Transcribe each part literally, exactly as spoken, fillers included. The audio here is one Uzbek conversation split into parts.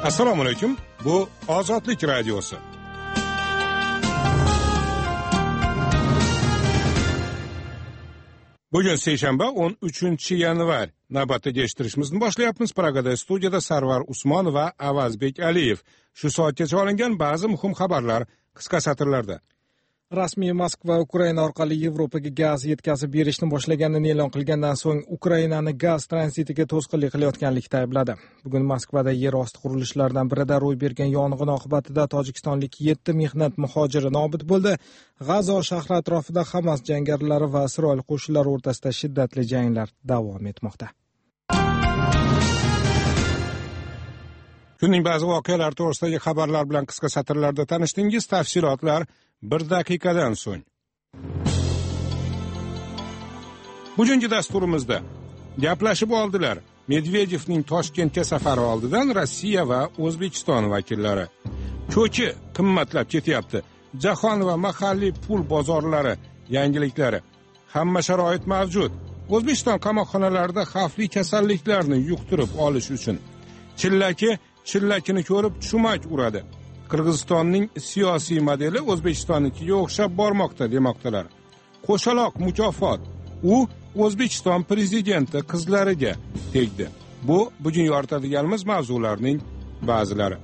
Assalomu alaykum. Bu Ozodlik radiosi. Bugun seshanba o'n uchinchi yanvar. Navbatdagi eshittirishimizni boshlayapmiz. Pragada studiyada Sarvar Usmonov va Avazbek Aliyev. Shu soatgacha olingan ba'zi muhim xabarlar qisqa satrlarda. Rasmiy Moskva Ukraina orqali Yevropaga gaz yetkazib berishni boshlaganini e'lon qilgandan so'ng Ukrainani gaz tranzitiga to'sqinlik qilayotganlikda aybladi. Bugun Moskvada yer osti qurilishlaridan birida ro'y bergan yong'in oqibatida tojikistonlik yetti mehnat muhojiri nobud bo'ldi. G'azo shahri atrofida Hamas jangarilar va Isroil qo'shinlari o'rtasida shiddatli janglar davom etmoqda. Kunning ba'zi voqealari to'g'risidagi xabarlar bilan qisqa satrlarda tanishdingiz. Tafsilotlar bir daqiqadan so'ng. Bugungi dasturimizda gaplashib oldilar. Medvedevning Toshkentga safari oldidan Rossiya va O'zbekiston vakillari. Ko'chi qimmatlab ketyapti. Jahon va mahalliy pul bozorlari yangiliklari. Hamma sharoit mavjud. O'zbekiston qamoqxonalarida xavfli kasalliklarni yuqtirib olish uchun chillaki chillakini ko'rib chumak uradi. Qirg'izistonning siyosiy modeli O'zbekistonnikiga o'xshab bormoqda demoqdalar. Qo'shaloq mukofot u O'zbekiston prezidenti qizlariga tegdi. Bu bugun yoritadiganimiz mavzularning ba'zilari.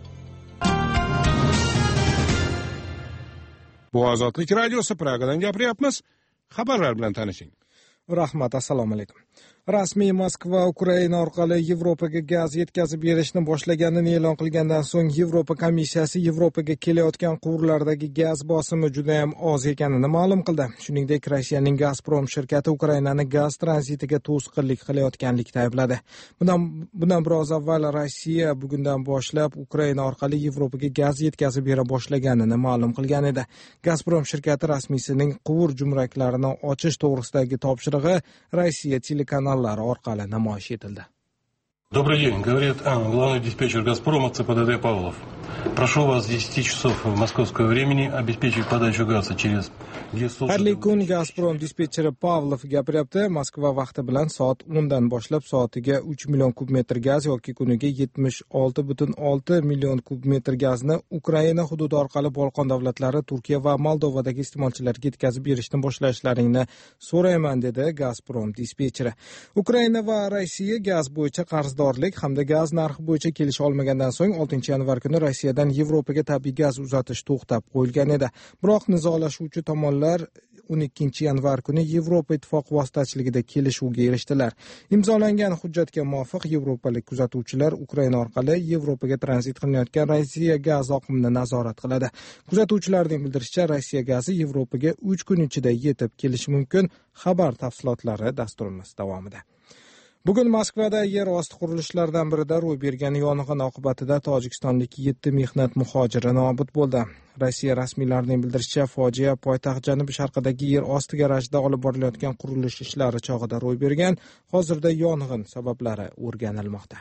Bu Ozodlik radiosi, Pragadan gapiryapmiz. Xabarlar bilan tanishing. Rahmat, assalomu alaykum. Rasmiy Moskva Ukraina orqali Yevropaga gaz yetkazib berishni boshlaganini e'lon qilgandan so'ng Yevropa komissiyasi Yevropaga kelayotgan quvurlardagi gaz bosimi juda ham oz ekanini ma'lum qildi. Shuningdek, Rossiyaning Gazprom shirkati Ukrainani gaz tranzitiga to'sqinlik qilayotganlikda aybladi. Bundan bundan biroz avval Rossiya bugundan boshlab Ukraina orqali Yevropaga gaz yetkazib bera boshlaganini ma'lum qilgan edi. Gazprom shirkati rasmiysining quvur jumraklarini ochish to'g'risidagi topshirig'i Rossiya telekanallari orqali namoyish etildi. Добрый день, говорит а, главный диспетчер «Газпрома» ЦПДД Павлов. Прошу вас с десяти часов московского времени обеспечить подачу газа через Har kun Gazprom dispetcheri Pavlov gapiryapti. Moskva vaqti bilan soat o'ndan boshlab soatiga uch million kub metr gaz yoki kuniga yetmish olti butun olti million kub metr gazni Ukraina hududi orqali Bolqon davlatlari, Turkiya va Moldovadagi iste'molchilarga yetkazib berishni boshlashlaringni so'rayman, dedi Gazprom dispetcheri. Ukraina va Rossiya gaz bo'yicha qarzdorlik hamda gaz narxi bo'yicha kelisha olmagandan so'ng oltinchi yanvar kuni Rossiyadan Yevropaga tabiiy gaz uzatish to'xtab qo'yilgan edi. Biroq nizolashuvchi tomonlar o'n ikkinchi yanvar kuni Yevropa ittifoqi vositachiligida kelishuvga erishdilar. Imzolangan hujjatga muvofiq yevropalik kuzatuvchilar Ukraina orqali Yevropaga tranzit qilinayotgan Rossiya gaz oqimini nazorat qiladi. Kuzatuvchilarning bildirishicha, Rossiya gazi Yevropaga uch kun ichida yetib kelishi mumkin. Xabar tafsilotlari dasturimiz davomida. Bugun Moskvada yer osti qurilishlaridan birida ro'y bergan yong'in oqibatida tojikistonlik yetti mehnat muhojiri nobud bo'ldi. Rossiya rasmiylarining bildirishicha, fojia poytaxt janubi sharqidagi yer osti garajida olib borilayotgan qurilish ishlari chog'ida ro'y bergan. Hozirda yong'in sabablari o'rganilmoqda.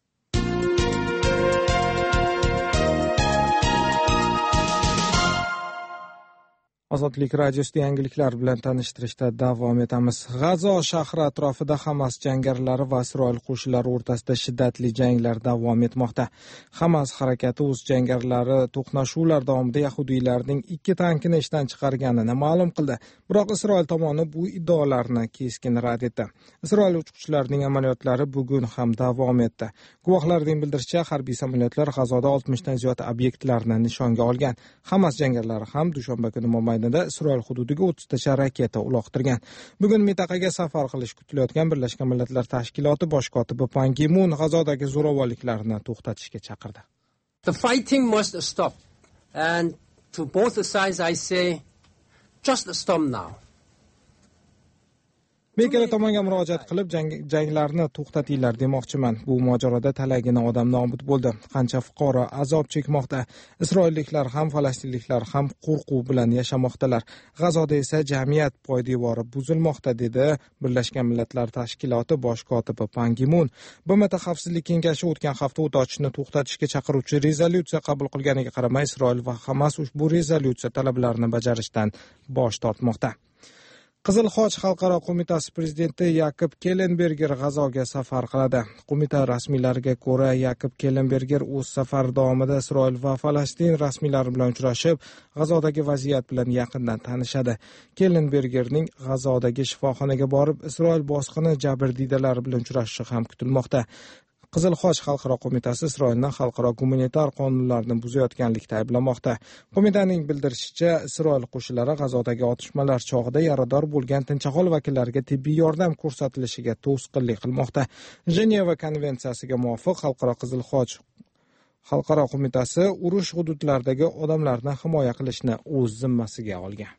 Ozodlik radiosida yangiliklar bilan tanishtirishda davom etamiz. G'azo shahri atrofida Hamas jangarilari va Isroil qo'shinlari o'rtasida shiddatli janglar davom etmoqda. Hamas harakati o'z jangarilari to'qnashuvlar davomida yahudiylarning ikki tankini ishdan chiqarganini ma'lum qildi. Biroq Isroil tomoni bu iddaolarni keskin rad etdi. Isroil uchuvchilarining amaliyotlari bugun ham davom etdi. Guvohlarning bildirishicha, harbiy samolyotlar G'azoda oltmishdan ziyod obyektlarni nishonga olgan. Hamas jangarilari ham dushanba kuni mobaynida Isroil hududiga o'ttiztacha raketa uloqtirgan. Bugun mintaqaga safar qilish kutilayotgan Birlashgan Millatlar Tashkiloti bosh kotibi Pan Ki Mun G'azodagi zo'ravonliklarni to'xtatishga chaqirdi. The fighting must stop, and to both sides I say, just stop now. Bekala tomonga murojaat qilib janglarni to'xtatinglar demoqchiman. Bu mojaroda talagina odam nobud bo'ldi. Qancha fuqaro azob chekmoqda. Isroilliklar ham falastinliklar ham qo'rquv bilan yashamoqdalar. G'azoda esa jamiyat poydevori buzilmoqda, dedi Birlashgan Millatlar Tashkiloti bosh kotibi Pan Ki Mun. B M T Xavfsizlik kengashi o'tgan hafta o't ochishni to'xtatishga chaqiruvchi rezolyutsiya qabul qilganiga qaramay, Isroil va Hamas ushbu rezolyutsiya talablarini bajarishdan bosh tortmoqda. Qizil Xoch xalqaro qo'mitasi prezidenti Yakub Kellenberger G'azoga safar qiladi. Qo'mita rasmiylariga ko'ra, Yakub Kellenberger o'z safari davomida Isroil va Falastin rasmiylari bilan uchrashib, G'azodagi vaziyat bilan yaqindan tanishadi. Kellenbergerning G'azodagi shifoxonaga borib, Isroil bosqini jabrdiydalari bilan uchrashishi ham kutilmoqda. Qizil Xoch xalqaro qo'mitasi Isroilni xalqaro gumanitar qonunlarni buzayotganlikda ayblamoqda. Qo'mitaning bildirishicha, Isroil qo'shinlari G'azodagi otishmalar chog'ida yarador bo'lgan tinch aholi vakillariga tibbiy yordam ko'rsatilishiga to'sqinlik qilmoqda. Jeneva konvensiyasiga muvofiq xalqaro Qizil Xoch xalqaro qo'mitasi urush hududlaridagi odamlarni himoya qilishni o'z zimmasiga olgan.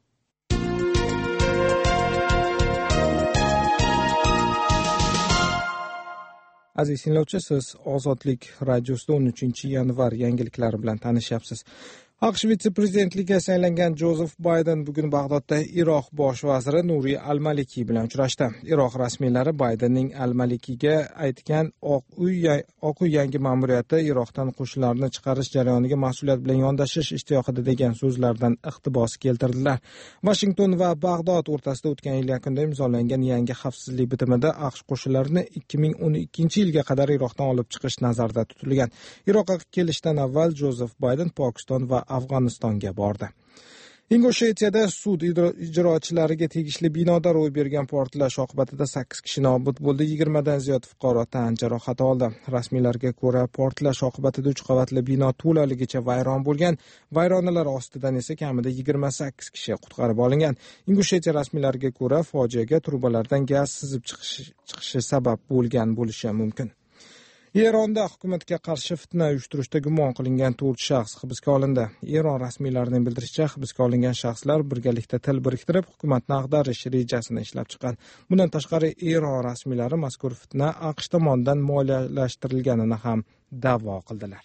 Aziz tinglovchi, siz Ozodlik radiosida o'n uchinchi yanvar yangiliklari bilan tanishyapsiz. AQSh vitse-prezidentligiga saylangan Jozef Bayden bugun Bag'dodda Iroq bosh vaziri Nuri al-Maliki bilan uchrashdi. Iroq rasmiylari Baydenning al-Malikiga aytgan Oq uy Oq uy yangi ma'muriyati Iroqdan qo'shinlarni chiqarish jarayoniga mas'uliyat bilan yondashish ishtiyoqida degan so'zlardan iqtibos keltirdilar. Vashington va Bag'dod o'rtasida o'tgan yil yakunida imzolangan yangi xavfsizlik bitimida AQSh qo'shinlarini ikki ming o'n ikkinchi yilga qadar Iroqdan olib chiqish nazarda tutilgan. Iroqqa kelishdan avval Jozef Bayden Pokiston va Afg'onistonga bordi. Ingushetiyada sud ijrochilariga tegishli binoda ro'y bergan portlash oqibatida sakkiz kishi nobud bo'ldi, yigirmadan ziyod fuqaro tan jarohati oldi. Rasmiylarga ko'ra, portlash oqibatida uch qavatli bino to'laligicha vayron bo'lgan. Vayronalar ostidan esa kamida yigirma sakkiz kishi qutqarib olingan. Ingushetiya rasmiylariga ko'ra, fojiaga trubalardan gaz sizib chiqishi, chiqishi sabab bo'lgan bo'lishi mumkin. Eronda hukumatga qarshi fitna uyushtirishda gumon qilingan to'rt shaxs hibsga olindi. Eron rasmiylarining bildirishicha, hibsga olingan shaxslar birgalikda til biriktirib, hukumatni ag'darish rejasini ishlab chiqqan. Bundan tashqari, Eron rasmiylari mazkur fitna AQSh tomonidan moliyalashtirilganini ham da'vo qildilar.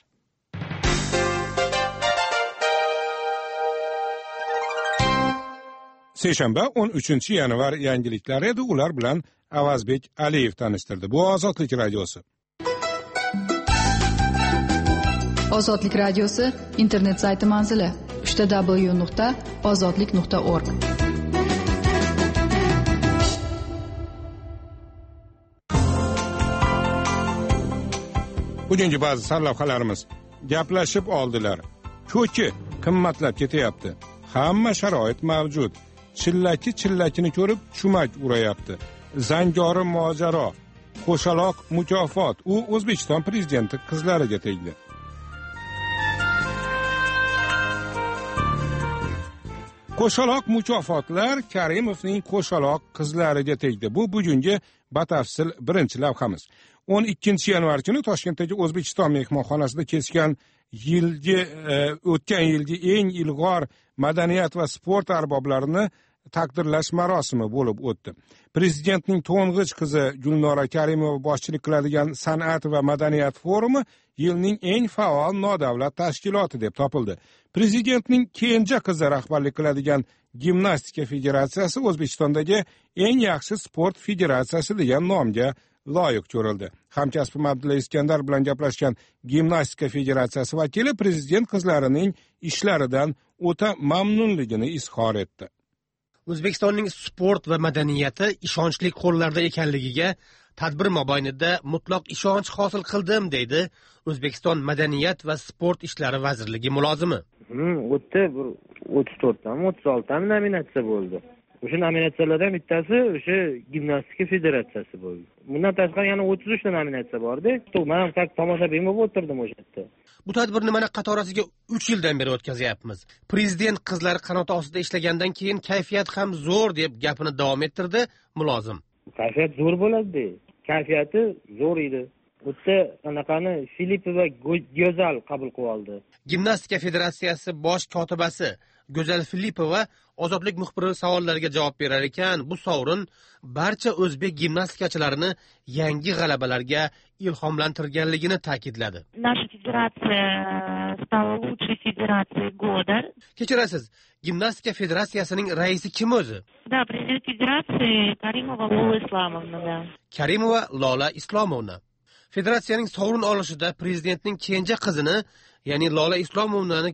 Seshanba o'n uchinchi yanvar yangiliklari edi, ular bilan Avazbek Aliyev tanishtirdi. Bu Ozodlik radiosi. Ozodlik radiosi internet sayti manzili w w w nuqta ozodlik nuqta org. Bugungi ba'zi sarlavhalarimiz: gaplashib oldilar. Ko'ki qimmatlab ketyapti. Hamma sharoit mavjud. Chillaki chillakini ko'rib chumak urayapti. Zangori mojaro, qo'shaloq mukofot. U O'zbekiston prezidenti qizlariga tegdi. Qo'shaloq mukofotlar Karimovning qo'shaloq qizlariga tegdi. Bu bugungi batafsil birinchi lavhamiz. o'n ikkinchi yanvar kuni Toshkentdagi O'zbekiston mehmonxonasida kechgan yilgi e, o'tgan yilgi eng ilg'or madaniyat va sport arboblarini taqdirlash marosimi bo'lib o'tdi. Prezidentning to'ng'ich qizi Gulnora Karimova boshchilik qiladigan san'at va madaniyat forumi yilning eng faol nodavlat tashkiloti deb topildi. Prezidentning kenja qizi rahbarlik qiladigan Gimnastika federatsiyasi O'zbekistondagi eng yaxshi sport federatsiyasi degan nomga loyiq ko'rildi. Hamkasbim Abdulla Iskandar bilan gaplashgan Gimnastika federatsiyasi vakili prezident qizlarining ishlaridan o'ta mamnunligini izhor etdi. O'zbekistonning sport va madaniyati ishonchli qo'llarda ekanligiga tadbir mobaynida mutlaq ishonch hosil qildim, deydi O'zbekiston Madaniyat va sport ishlari vazirligi mulozimi. Hmm, o'tda bir o'ttiz to'rtdan o'ttiz oltita nominatsiya bo'ldi. O'sha nominatsiyalardan bittasi o'sha Gimnastika federatsiyasi bo'ldi. Bundan tashqari yana o'ttiz uchta nominatsiya bor-da. Men ham tak tomoshabin bo'lib o'tirdim o'sha yerda. Bu tadbirni mana qatorasiga uch yildan beri o'tkazyapmiz. Prezident qizlari qanoti ostida ishlagandan keyin kayfiyat ham zo'r deb gapini davom ettirdi mulozim. Kayfiyat zo'r bo'ladi. Kayfiyati zo'r edi. O'tda anaqani Filipova Go'zal qabul qilib oldi. Gimnastika federatsiyasi bosh kotibasi Go'zal Filipova Ozodlik muxbiri savollariga javob berar ekan, bu sovrin barcha o'zbek gimnastikachilarini yangi g'alabalarga ilhomlantirganligini ta'kidladi. Naша federatsiya stala лучшей federatsiей года. Kechirasiz, Gimnastika federatsiyasining raisi kim o'zi? Да, prezident federatsiya Karimova Lola Islamovna, да. Karimova Lola Islomovna. Federatsiyaning sovrin olishida prezidentning kenja qizini, ya'ni Lola Islomovnani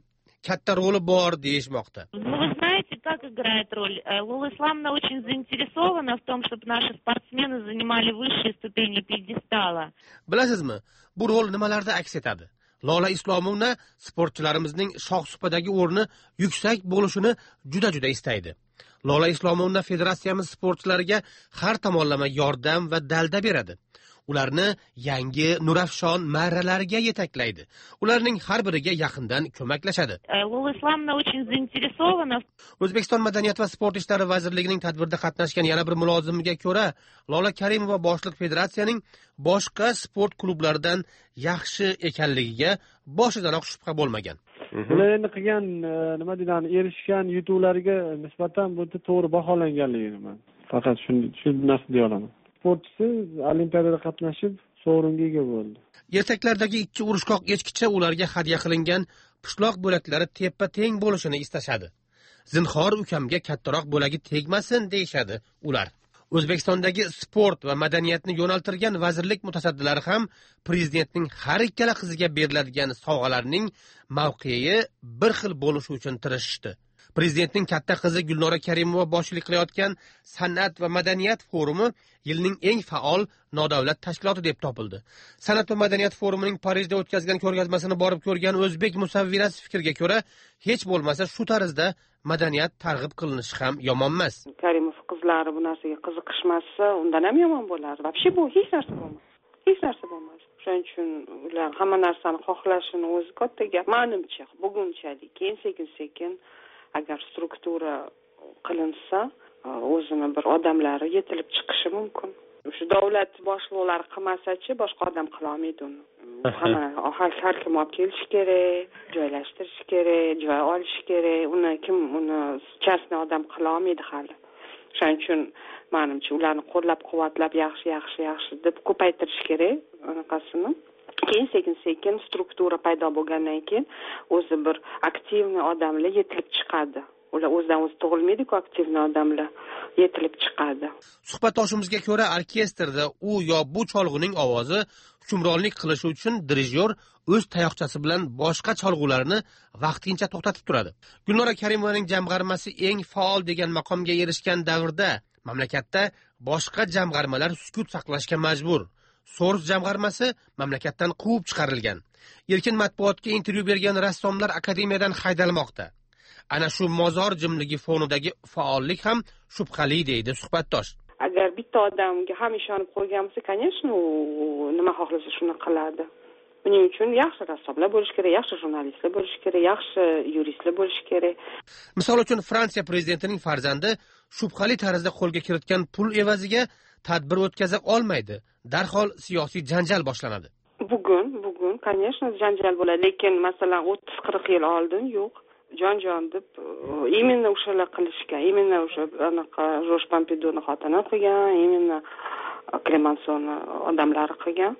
katta roli bor deyishmoqda. Ну, вы знаете, как играет роль? Лула Исламовна очень заинтересована в том, чтобы наши спортсмены занимали высшие ступени пьедестала. Bilasizmi, bu rol nimalarda aks etadi? Lola Islomovna sportchilarimizning shohsupadagi o'rni yuksak bo'lishini juda-juda istaydi. Lola Islomovna federatsiyamiz sportchilariga har tomonlama yordam va dalda beradi. Ularni yangi nurafshon marralarga yetaklaydi. Ularning har biriga yaqindan ko'maklashadi. Лула Исламовна очень заинтересована. O'zbekiston Madaniyat va sport ishlari vazirligining tadbirda qatnashgan yana bir mulozimiga ko'ra, Lola Karimova boshliq federatsiyaning boshqa sport klublaridan yaxshi ekanligiga boshidanoq shubha bo'lmagan. Ular endi qilgan nima deyiladi, erishgan yutuqlariga nisbatan bu to'g'ri baholanganligini men faqat shuni shu narsa deya olaman. Sportchi Olimpiadada qatnashib, sovringa ega bo'ldi. Ertaklardagi ikki urushqoq echkicha ularga hadya qilingan pishloq bo'laklari teppa-teng bo'lishini istashadi. Zinhor ukamga kattaroq bo'lagi tegmasin deyshadi ular. O'zbekistondagi sport va madaniyatni yo'naltirgan vazirlik mutasaddilari ham prezidentning har ikkala qiziga beriladigan sovg'alarning mavqei bir xil bo'lishi uchun tirishishdi. Prezidentning katta qizi Gulnora Karimova boshchilik qilayotgan san'at va madaniyat forumi yilning eng faol nodavlat tashkiloti deb topildi. San'at va madaniyat forumining Parijda o'tkazgan ko'rgazmasini borib ko'rgan o'zbek musavvirasi fikriga ko'ra, hech bo'lmasa shu tarzda madaniyat targ'ib qilinishi ham yomon emas. Karimov qizlari bu narsaga qiziqishmasa, undan ham yomon bo'lar. Vobshe bu hech narsa bo'lmas. Hech narsa bo'lmas. Shuning uchun ular hamma narsani xohlashini o'zi katta gap. Menimcha, bugunchalik keyin sekin-sekin agar struktura qilinsa, o'zini bir odamlari yetilib chiqishi mumkin. Shu davlat boshliqlari qilmasa-chi, boshqa odam qila olmaydi uni. Hamma har kim olib kelish kerak, joylashtirish kerak, joy olish kerak. Uni kim uni частный odam qila olmaydi hali. Shuning uchun menimcha ularni qo'llab-quvvatlab yaxshi, yaxshi, yaxshi deb ko'paytirish kerak anaqasini. Keyin sekin-sekin struktura paydo bo'lgandan keyin o'zi bir aktivniy odamlar yetilib chiqadi. Ular o'zidan o'zi tug'ilmaydi-ku, aktivniy odamlar yetilib chiqadi. Suhbatdoshimizga ko'ra, orkestrda u yo bu cholg'uning ovozi hukmronlik qilishi uchun dirijyor o'z tayoqchasi bilan boshqa cholg'ularni vaqtincha to'xtatib turadi. Gulnora Karimovaning jamg'armasi eng faol degan maqomga erishgan davrda mamlakatda boshqa jamg'armalar sukut saqlashga majbur. So'rs jamg'armasi mamlakatdan quvib chiqarilgan. Erkin matbuotga intervyu bergan rassomlar akademiyadan haydalmoqda. Ana shu mozor jimligi fonidagi faollik ham shubhali deydi suhbatdosh. Agar bitta odamga ham ishonib qo'ygan bo'lsa, конечно, u nima xohlasa shuni qiladi. Buning uchun yaxshi rassomlar bo'lish kerak, yaxshi jurnalistlar bo'lish kerak, yaxshi yuristlar bo'lish kerak. Misol uchun Fransiya prezidentining farzandi shubhali tarzda qo'lga kiritgan pul evaziga tadbir o'tkaza olmaydi. Darhol siyosiy janjal boshlanadi. Bugun, bugun, конечно, janjal bo'ladi, lekin masalan o'ttiz qirq yil oldin yo'q. Jon-jon deb именно o'shalar qilishgan, именно o'sha anaqa Josh Pompidoni xotini qilgan, именно Clemenceau'ni odamlari qilgan.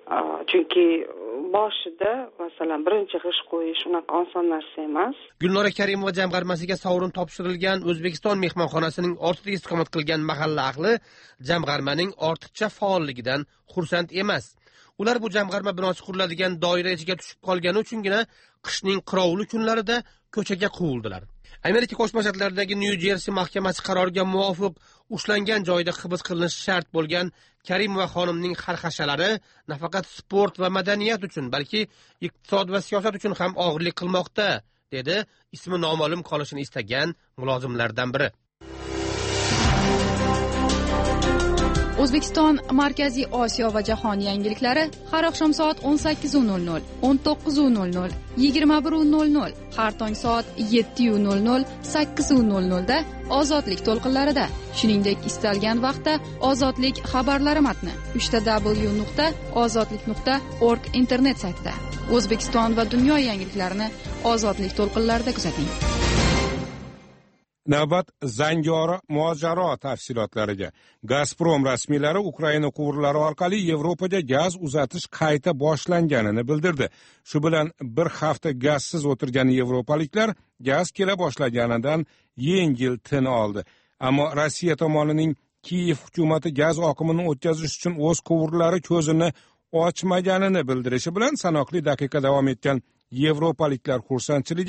Chunki boshida masalan birinchi g'ish qo'yish unaqa oson narsa emas. Gulnora Karimova jamg'armasiga sovrin topshirilgan O'zbekiston mehmonxonasining ortida istiqomat qilgan mahalla ahli jamg'armaning ortiqcha faolligidan xursand emas. Ular bu jamg'arma binosi quriladigan doira ichiga tushib qolgani uchungina qishning qirovli kunlarida ko'chaga quvildilar. Amerika Qo'shma Shtatlaridagi Nyu-Jersi mahkamasi qaroriga muvofiq ushlangan joyda hibs qilinishi shart bo'lgan Karimova xonimning xarxashalari nafaqat sport va madaniyat uchun, balki iqtisod va siyosat uchun ham og'irlik qilmoqda, dedi ismi noma'lum qolishini istagan mulozimlardan biri. O'zbekiston, Markaziy Osiyo va jahon yangiliklari har oqshom soat o'n sakkiz nol nol, o'n to'qqiz nol nol, yigirma bir nol nol, har tong soat yetti nol nol, sakkiz nol nol da Ozodlik to'lqinlarida, shuningdek istalgan vaqtda Ozodlik xabarlari matni uch w nuqta ozodlik nuqta org internet saytida. O'zbekiston va dunyo yangiliklarini Ozodlik to'lqinlarida kuzating. Navbat Zangori mojaro tafsilotlariga. Gazprom rasmiylari Ukraina quvurlari orqali Yevropaga gaz uzatish qayta boshlanganini bildirdi. Shu bilan bir hafta gazsiz o'tirgan yevropaliklar gaz kela boshlaganidan yengil tin oldi. Ammo Rossiya tomonining Kiyev hukumati gaz oqimini o'tkazish uchun o'z quvurlari ko'zini ochmaganini bildirishi bilan sanoqli daqiqa davom etgan yevropaliklar xursandchiligi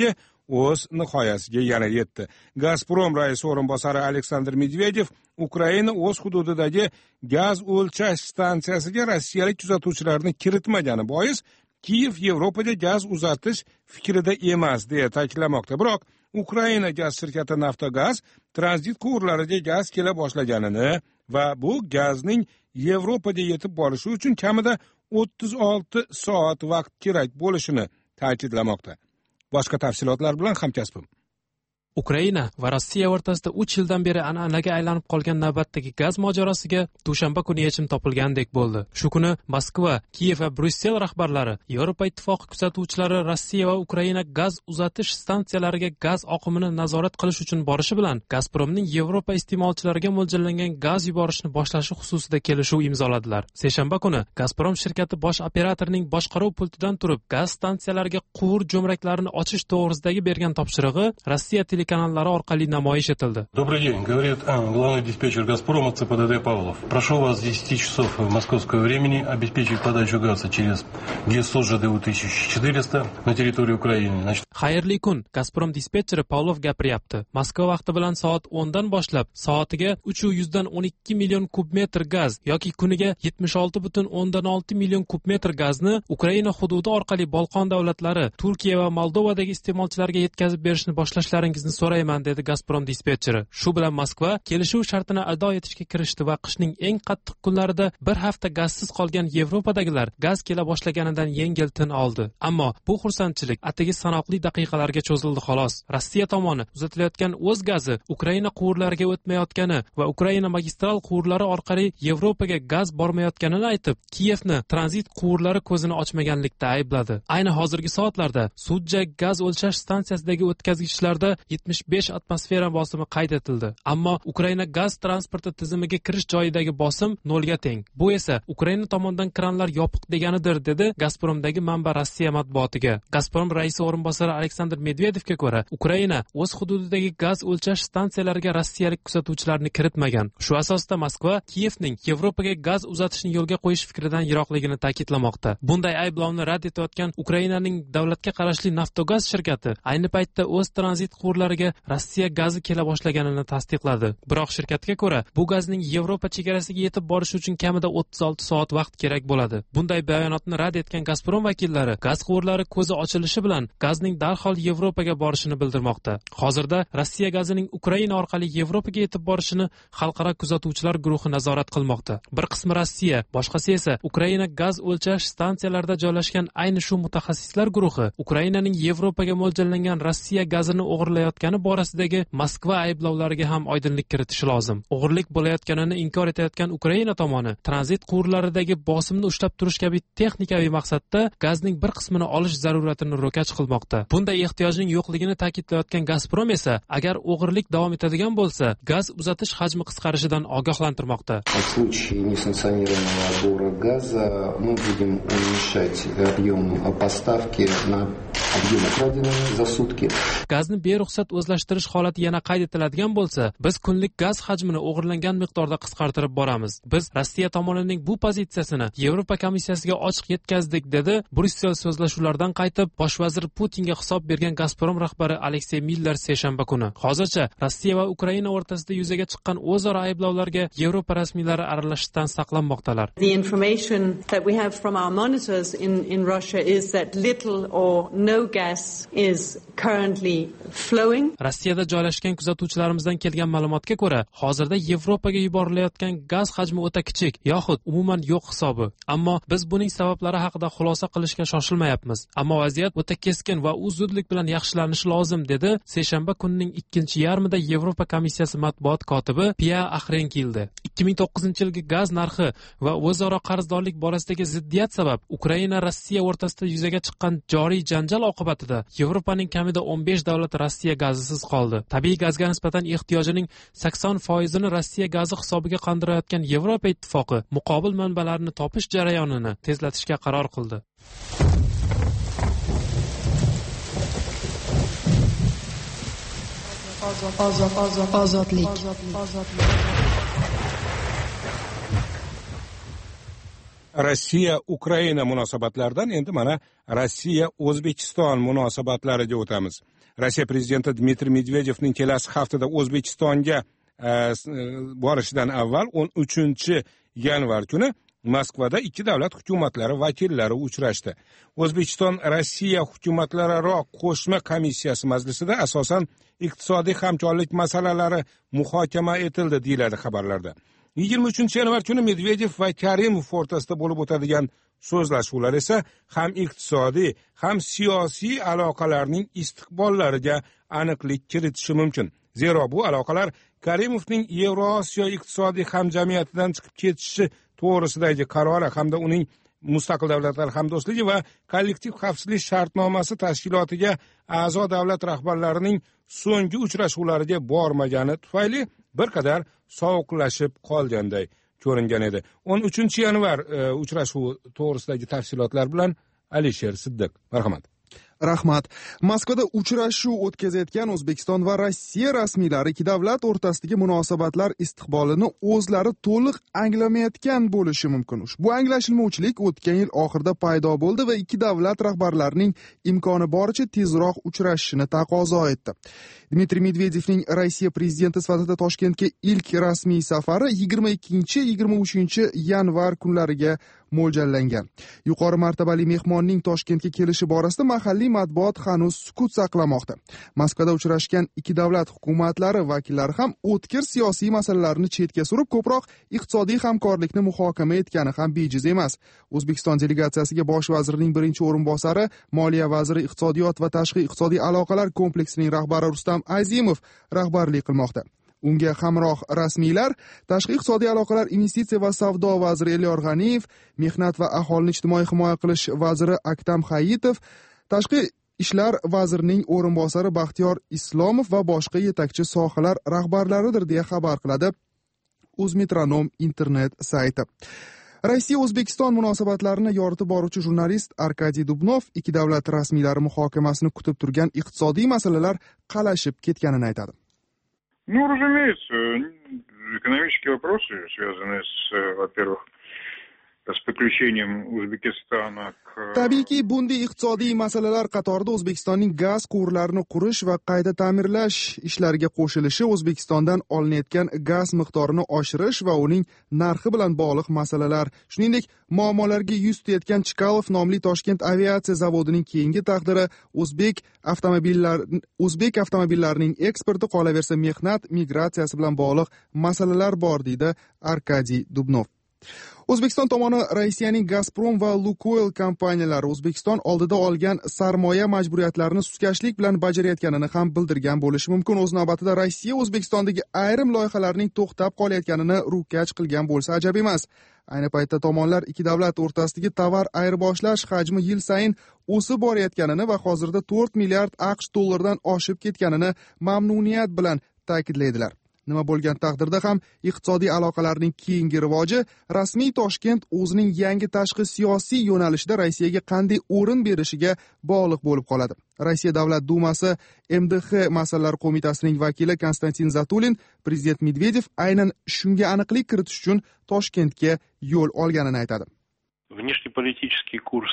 o'z nihoyasiga yana yetdi. Gazprom raisi o'rinbosari Aleksandr Medvedev Ukraina o'z hududidagi gaz o'lchash stansiyasiga rossiyalik kuzatuvchilarni kiritmagani bois Kiyev Yevropaga gaz uzatish fikrida emas deya ta'kidlamoqda. Biroq Ukraina gaz shirkati Naftogaz tranzit quvurlariga gaz kela boshlaganini va bu gazning Yevropaga yetib borishi uchun kamida o'ttiz olti soat vaqt kerak bo'lishini ta'kidlamoqda. Boshqa tafsilotlar bilan hamkasbim. Ukraina va Rossiya o'rtasida uch yildan beri an'anaga aylanib qolgan navbatdagi gaz mojarosiga dushanba kuni yechim topilgandek bo'ldi. Shu kuni Moskva, Kiyev va Bryussel rahbarlari Yevropa ittifoqi kuzatuvchilari Rossiya va Ukraina gaz uzatish stansiyalariga gaz oqimini nazorat qilish uchun borishi bilan Gazpromning Yevropa iste'molchilariga mo'ljallangan gaz yuborishni boshlashi xususida kelishuv imzoladilar. Seshanba kuni Gazprom shirkati bosh operatorining boshqaruv pultidan turib gaz stansiyalariga quvur jo'mraklarini ochish to'g'risidagi bergan topshirig'i Rossiya kanallari orqali namoyish etildi. Добрый день, говорит главный диспетчер «Газпрома» ЦПДД Павлов. Прошу вас с десяти часов московского времени обеспечить подачу газа через ГЭС ЖДУ тысяча четыреста на территорию Украины. Xayrli kun, Gazprom dispetcheri Pavlov gapiryapti. Moskva vaqti bilan soat o'ndan boshlab soatiga uch yuzdan o'n ikki million kub metr gaz yoki kuniga yetmish olti butun o'ndan olti million kub metr gazni Ukraina hududi orqali Bolqon davlatlari, Turkiya va Moldovadagi iste'molchilarga yetkazib berishni boshlashlaringizni so'rayman, dedi Gazprom dispetcheri. Shu bilan Moskva kelishuv shartini ado etishga kirishdi va qishning eng qattiq kunlarida bir hafta gazsiz qolgan Yevropadagilar gaz kela boshlaganidan yengil tin oldi. Ammo bu xursandchilik atigi sanoqli daqiqalarga cho'zildi xolos. Rossiya tomoni uzatilayotgan o'z gazi Ukraina quvurlariga o'tmayotgani va Ukraina magistral quvurlari orqali Yevropaga gaz bormayotganini aytib, Kiyevni tranzit quvurlari ko'zini ochmaganlikda aybladi. Ayni hozirgi soatlarda Sudja gaz o'lchash stansiyasidagi o'tkazgichlarda yetmish besh atmosfera bosimi qayd etildi. Ammo Ukraina gaz transporti tizimiga kirish joyidagi bosim nolga teng. Bu esa Ukraina tomonidan kranlar yopiq deganidir, dedi Gazpromdagi manba Rossiya matbuotiga. Gazprom raisi o'rinbosari Aleksandr Medvedevga ko'ra, Ukraina o'z hududidagi gaz o'lchash stansiyalariga rossiyalik kuzatuvchilarni kiritmagan. Shu asosda Moskva Kiyevning Yevropaga gaz uzatishni yo'lga qo'yish fikridan yiroqligini ta'kidlamoqda. Bunday ayblovni rad etayotgan Ukrainaning davlatga qarashli Naftogaz shirkati ayni paytda o'z tranzit quvurlariga Rossiya gazi kela boshlaganini tasdiqladi. Biroq shirkatga ko'ra, bu gazning Yevropa chegarasiga yetib borishi uchun kamida o'ttiz olti soat vaqt kerak bo'ladi. Bunday bayonotni rad etgan Gazprom vakillari gaz quvurlari ko'zi ochilishi bilan gazning darhol Yevropaga borishini bildirmoqda. Hozirda Rossiya gazining Ukraina orqali Yevropaga yetib borishini xalqaro kuzatuvchilar guruhi nazorat qilmoqda. Bir qismi Rossiya, boshqasi esa Ukraina gaz o'lchash stansiyalarida joylashgan ayni shu mutaxassislar guruhi Ukrainaning Yevropaga mo'ljallangan Rossiya gazini o'g'irlayotgani borasidagi Moskva ayblovlariga ham oydinlik kiritishi lozim. O'g'irlik bo'layotganini inkor etayotgan Ukraina tomoni tranzit quvurlaridagi bosimni ushlab turish kabi texnikaviy maqsadda gazning bir qismini olish zaruratini ro'kach qilmoqda. Bunday ehtiyojning yo'qligini ta'kidlayotgan Gazprom esa agar o'g'irlik davom etadigan bo'lsa, gaz uzatish hajmi qisqarishidan ogohlantirmoqda. В случае несанкционированного отбора газа мы будем уменьшать объем поставки на объем украденный за сутки. Gazni beruxsat o'zlashtirish holati yana qayd etiladigan bo'lsa, biz kunlik gaz hajmini o'g'irlangan miqdorda qisqartirib boramiz. Biz Rossiya tomonining bu pozitsiyasini Yevropa komissiyasiga ochiq yetkazdik, dedi Bryussel so'zlashuvlardan qaytib bosh vazir Putinga hisob bergan Gazprom rahbari Aleksey Miller seshanba kuni. Hozircha Rossiya va Ukraina o'rtasida yuzaga chiqqan o'zaro ayblovlarga Yevropa rasmiylari aralashishdan saqlanmoqdalar. The information that we have from our monitors in in Russia is that little or no gas is currently flowing. Rossiyada joylashgan kuzatuvchilarimizdan kelgan ma'lumotga ko'ra, hozirda Yevropaga yuborilayotgan gaz hajmi o'ta kichik yoxud umuman yo'q hisobi. Ammo biz buning sabablari haqida xulosa qilishga shoshilmayapmiz. Ammo vaziyat o'ta keskin va u zudlik bilan yaxshilanishi lozim, dedi seshanba kunining ikkinchi yarmida Yevropa komissiyasi matbuot kotibi Pia Axrenkilde. ikki ming to'qqizinchi yilgi gaz narxi va o'zaro qarzdorlik borasidagi ziddiyat sabab Ukraina Rossiya o'rtasida yuzaga chiqqan joriy janjal oqibatida Yevropaning kamida o'n besh davlati Rossiya gazisiz qoldi. Tabiiy gazga nisbatan ehtiyojining sakson foizini Rossiya gazi hisobiga qondirayotgan Yevropa ittifoqi muqobil manbalarni topish jarayonini tezlatishga qaror qildi. Ozodlik. Rossiya Ukraina munosabatlaridan endi mana Rossiya O'zbekiston munosabatlariga o'tamiz. Rossiya prezidenti Dmitriy Medvedevning kelasi haftada O'zbekistonga e, borishidan avval o'n uchinchi yanvar kuni Moskvada ikki davlat hukumatlari vakillari uchrashdi. O'zbekiston Rossiya hukumatlararo qo'shma komissiyasi majlisida asosan iqtisodiy hamkorlik masalalari muhokama etildi deyiladi xabarlarda. yigirma uchinchi yanvar kuni Medvedev va Karimov o'rtasida bo'lib o'tadigan so'zlashuvlar esa ham iqtisodiy, ham siyosiy aloqalarning istiqbollariga aniqlik kiritishi mumkin. Zero bu aloqalar Karimovning Yevrosiyo iqtisodiy hamjamiyatidan chiqib ketishi to'g'risidagi qarori hamda uning mustaqil davlatlar hamdo'stligi va kollektiv xavfsizlik shartnomasi tashkilotiga a'zo davlat rahbarlarining so'nggi uchrashuvlariga bormagani tufayli bir qadar sovuqlashib qolganday ko'ringan edi. o'n uchinchi yanvar e, uchrashuvi to'g'risidagi tafsilotlar bilan Alisher Siddiq. Marhamat. Rahmat. Moskvada uchrashuv o'tkazayotgan O'zbekiston va Rossiya rasmiylari ikki davlat o'rtasidagi munosabatlar istiqbolini o'zlari to'liq anglamayotgan bo'lishi mumkin. Bu anglashilmovchilik o'tgan yil oxirida paydo bo'ldi va ikki davlat rahbarlarining imkoni boricha tezroq uchrashishini taqozo etdi. Dmitriy Medvedevning Rossiya prezidenti sifatida Toshkentga ilk rasmiy safari yigirma ikkinchi yigirma uchinchi yanvar kunlariga mo'ljallangan. Yuqori martabali mehmonning Toshkentga kelishi borasida mahalliy matbuot hanuz sukut saqlamoqda. Moskvada uchrashgan ikki davlat hukumatlari vakillari ham o'tkir siyosiy masalalarni chetga surib, ko'proq iqtisodiy hamkorlikni muhokama etgani ham bejiz emas. O'zbekiston delegatsiyasiga bosh vazirning birinchi o'rinbosari, moliya vaziri, iqtisodiyot va tashqi iqtisodiy aloqalar kompleksining rahbari Rustam Azimov rahbarlik qilmoqda. Unga hamroh rasmiylar tashqi iqtisodiy aloqalar, investitsiya va savdo vaziri Elyor G'aniyev, mehnat va aholini ijtimoiy himoya qilish vaziri Aktam Hayitov, tashqi ishlar vazirining o'rinbosari Baxtiyor Islomov va boshqa yetakchi sohalar rahbarlaridir deya xabar qiladi O'zmetronom internet sayti. Rossiya O'zbekiston munosabatlarini yoritib boruvchi jurnalist Arkadiy Dubnov ikki davlat rasmiylari muhokamasini kutib turgan iqtisodiy masalalar qalashib ketganini aytadi. Ну, разумеется, экономические вопросы, связанные с, во-первых, с подключением Узбекистана к... Tabiiyki, bunday iqtisodiy masalalar qatorida O'zbekistonning gaz quvurlarini qurish va qayta ta'mirlash ishlariga qo'shilishi, O'zbekistondan olinayotgan gaz miqdorini oshirish va uning narxi bilan bog'liq masalalar, shuningdek, muammolarga yuz tutayotgan Chkalov nomli Toshkent aviatsiya zavodining keyingi taqdiri, o'zbek avtomobillar o'zbek avtomobillarining eksporti, qolaversa mehnat migratsiyasi bilan bog'liq masalalar bor, deydi Arkadiy Dubnov. O'zbekiston tomoni Rossiyaning Gazprom va Lukoil kompaniyalari O'zbekiston oldida olgan sarmoya majburiyatlarini suskashlik bilan bajarayotganini ham bildirgan bo'lishi mumkin. O'z navbatida Rossiya O'zbekistondagi ayrim loyihalarning to'xtab qolayotganini ro'kach qilgan bo'lsa ajab emas. Ayni paytda tomonlar ikki davlat o'rtasidagi tovar ayirboshlash hajmi yil sayin o'sib borayotganini va hozirda to'rt milliard AQSh dollaridan oshib ketganini mamnuniyat bilan ta'kidlaydilar. Nima bo'lgan taqdirda ham iqtisodiy aloqalarning keyingi rivoji rasmiy Toshkent o'zining yangi tashqi siyosiy yo'nalishida Rossiyaga qanday o'rin berishiga bog'liq bo'lib qoladi. Rossiya Davlat Dumasi M D X masalalar qo'mitasining vakili Konstantin Zatulin prezident Medvedev aynan shunga aniqlik kiritish uchun Toshkentga yo'l olganini aytadi. Внешнеполитический курс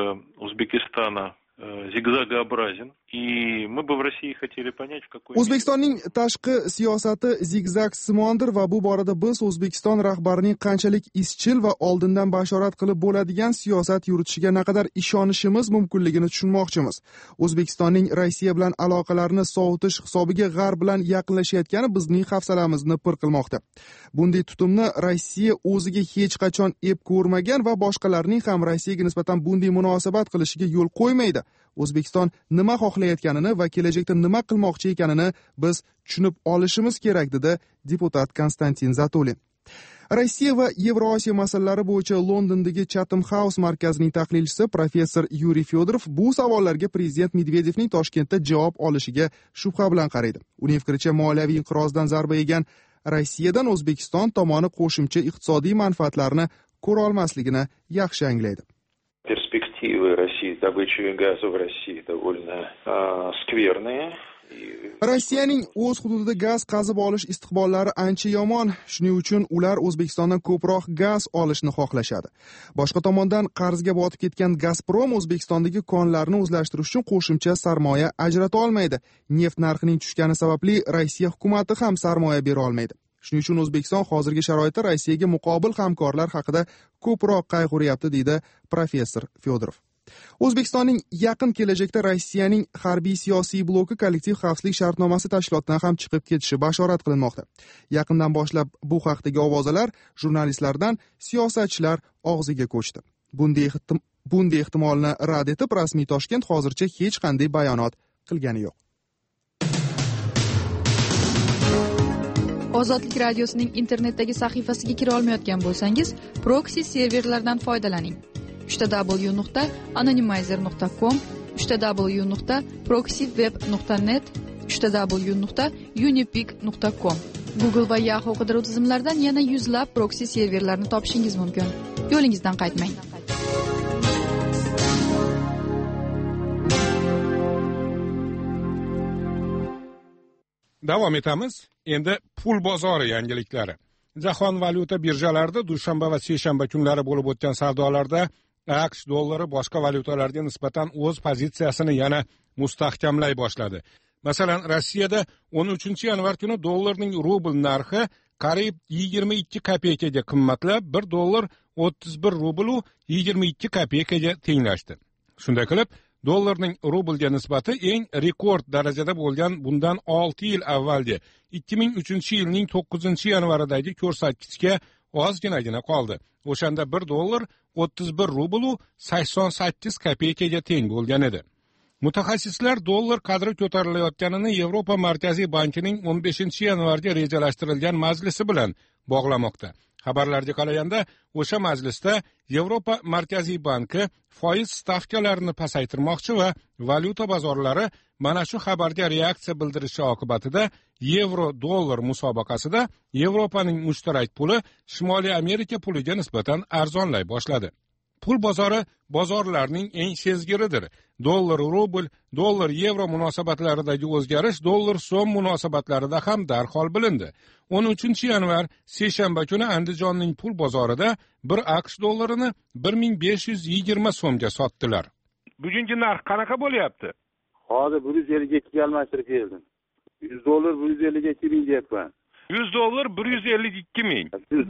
Узбекистана zigzagoобразен, и мы бы в России хотели понять, в какой... O'zbekistonning tashqi siyosati zigzag simondir va bu borada biz O'zbekiston rahbarining qanchalik izchil va oldindan bashorat qilib bo'ladigan siyosat yuritishiga naqadar ishonishimiz mumkinligini tushunmoqchimiz. O'zbekistonning Rossiya bilan aloqalarini sovutish hisobiga G'arb bilan yaqinlashayotgani bizning hafsalamizni pir qilmoqda. Bunday tutumni Rossiya o'ziga hech qachon ep ko'rmagan va boshqalarning ham Rossiyaga nisbatan bunday munosabat qilishiga yo'l qo'ymaydi. O'zbekiston nima xohlayotganini va kelajakda nima qilmoqchi ekanini biz tushunib olishimiz kerak, dedi deputat Konstantin Zatulin. Rossiya va Yevrosiyo masalalari bo'yicha Londondagi Chatham House markazining tahlilchisi professor Yuriy Fyodorov bu savollarga prezident Medvedevning Toshkentda javob olishiga shubha bilan qaraydi. Uning fikricha, moliyaviy inqirozdan zarba yegan Rossiyadan O'zbekiston tomoni qo'shimcha iqtisodiy manfaatlarni ko'ra olmasligini yaxshi anglaydi. Перспективы России, добычи газа в России довольно э, скверные. Rossiyaning o'z hududida gaz qazib olish istiqbollari ancha yomon. Shuning uchun ular O'zbekistondan ko'proq gaz olishni xohlashadi. Boshqa tomondan qarzga botib ketgan Gazprom O'zbekistondagi konlarni o'zlashtirish uchun qo'shimcha sarmoya ajrata olmaydi. Neft narxining tushgani sababli Rossiya hukumatı ham sarmoya bera olmaydi. Shuning uchun O'zbekiston hozirgi sharoitda Rossiyaga muqobil hamkorlar haqida ko'proq qayg'uryapti, deydi professor Fyodorov. O'zbekistonning yaqin kelajakda Rossiyaning harbiy siyosiy bloki kollektiv xavfsizlik shartnomasi tashkilotidan ham chiqib ketishi bashorat qilinmoqda. Yaqindan boshlab bu haqdagi ovozalar jurnalistlardan siyosatchilar og'ziga ko'chdi. Bunday ehtim bunday ehtimolni rad etib, rasmiy Toshkent hozircha hech qanday bayonot qilgani yo'q. Ozodlik radiosining internetdagi sahifasiga kira olmayotgan bo'lsangiz, proksi serverlardan foydalaning. uch w nuqta anonymizer nuqta com, uch w nuqta proxyweb nuqta net, uch w nuqta unipic nuqta com. Google va Yahoo qidiruv tizimlaridan yana yuzlab proksi serverlarni topishingiz mumkin. Yo'lingizdan qaytmang. Davom etamiz. Endi pul bozori yangiliklari. Jahon valyuta birjalarida dushanba va seshanba kunlari bo'lib o'tgan savdolarda AQSh dollari boshqa valyutalarga nisbatan o'z pozitsiyasini yana mustahkamlay boshladi. Masalan, Rossiyada o'n uchinchi yanvar kuni dollarning rubl narxi qariyb yigirma ikki kopeykaga qimmatlab, bir dollar o'ttiz bir rubl u yigirma ikki kopeykaga tenglashdi. Shunday qilib, dollarning rublga nisbati eng rekord darajada bo'lgan bundan olti yil avvalgi ikki ming uchinchi yilning to'qqizinchi yanvaridagi ko'rsatkichga ozginagina qoldi. O'shanda bir dollar o'ttiz bir rubl u sakson sakkiz kopeykaga teng bo'lgan edi. Mutaxassislar dollar qadri ko'tarilayotganini Yevropa Markaziy bankining o'n beshinchi yanvarga rejalashtirilgan majlisi bilan bog'lamoqda. Xabarlarga qaraganda, o'sha majlisda Yevropa Markaziy banki foiz stavkalarini pasaytirmoqchi va valyuta bozorlari mana shu xabarga reaksiya bildirishi oqibatida yevro-dollar musobaqasida Yevropaning mushtarak puli Shimoliy Amerika puliga nisbatan arzonlay boshladi. Pul bozori bozorlarning eng sezgiridir. Dollar rubl, dollar yevro munosabatlaridagi o'zgarish dollar so'm munosabatlarida ham darhol bilindi. o'n uchinchi yanvar seshanba kuni Andijonning pul bozorida bir AQSh dollarini bir ming besh yuz yigirma so'mga sotdilar. Bugungi narx qanaqa bo'lyapti? Hozir bir yuz ellik ikki ga almashtirib keldim. yuz dollar bir yuz ellik ikki ming deyapman. yuz dollar bir yuz ellik ikki ming.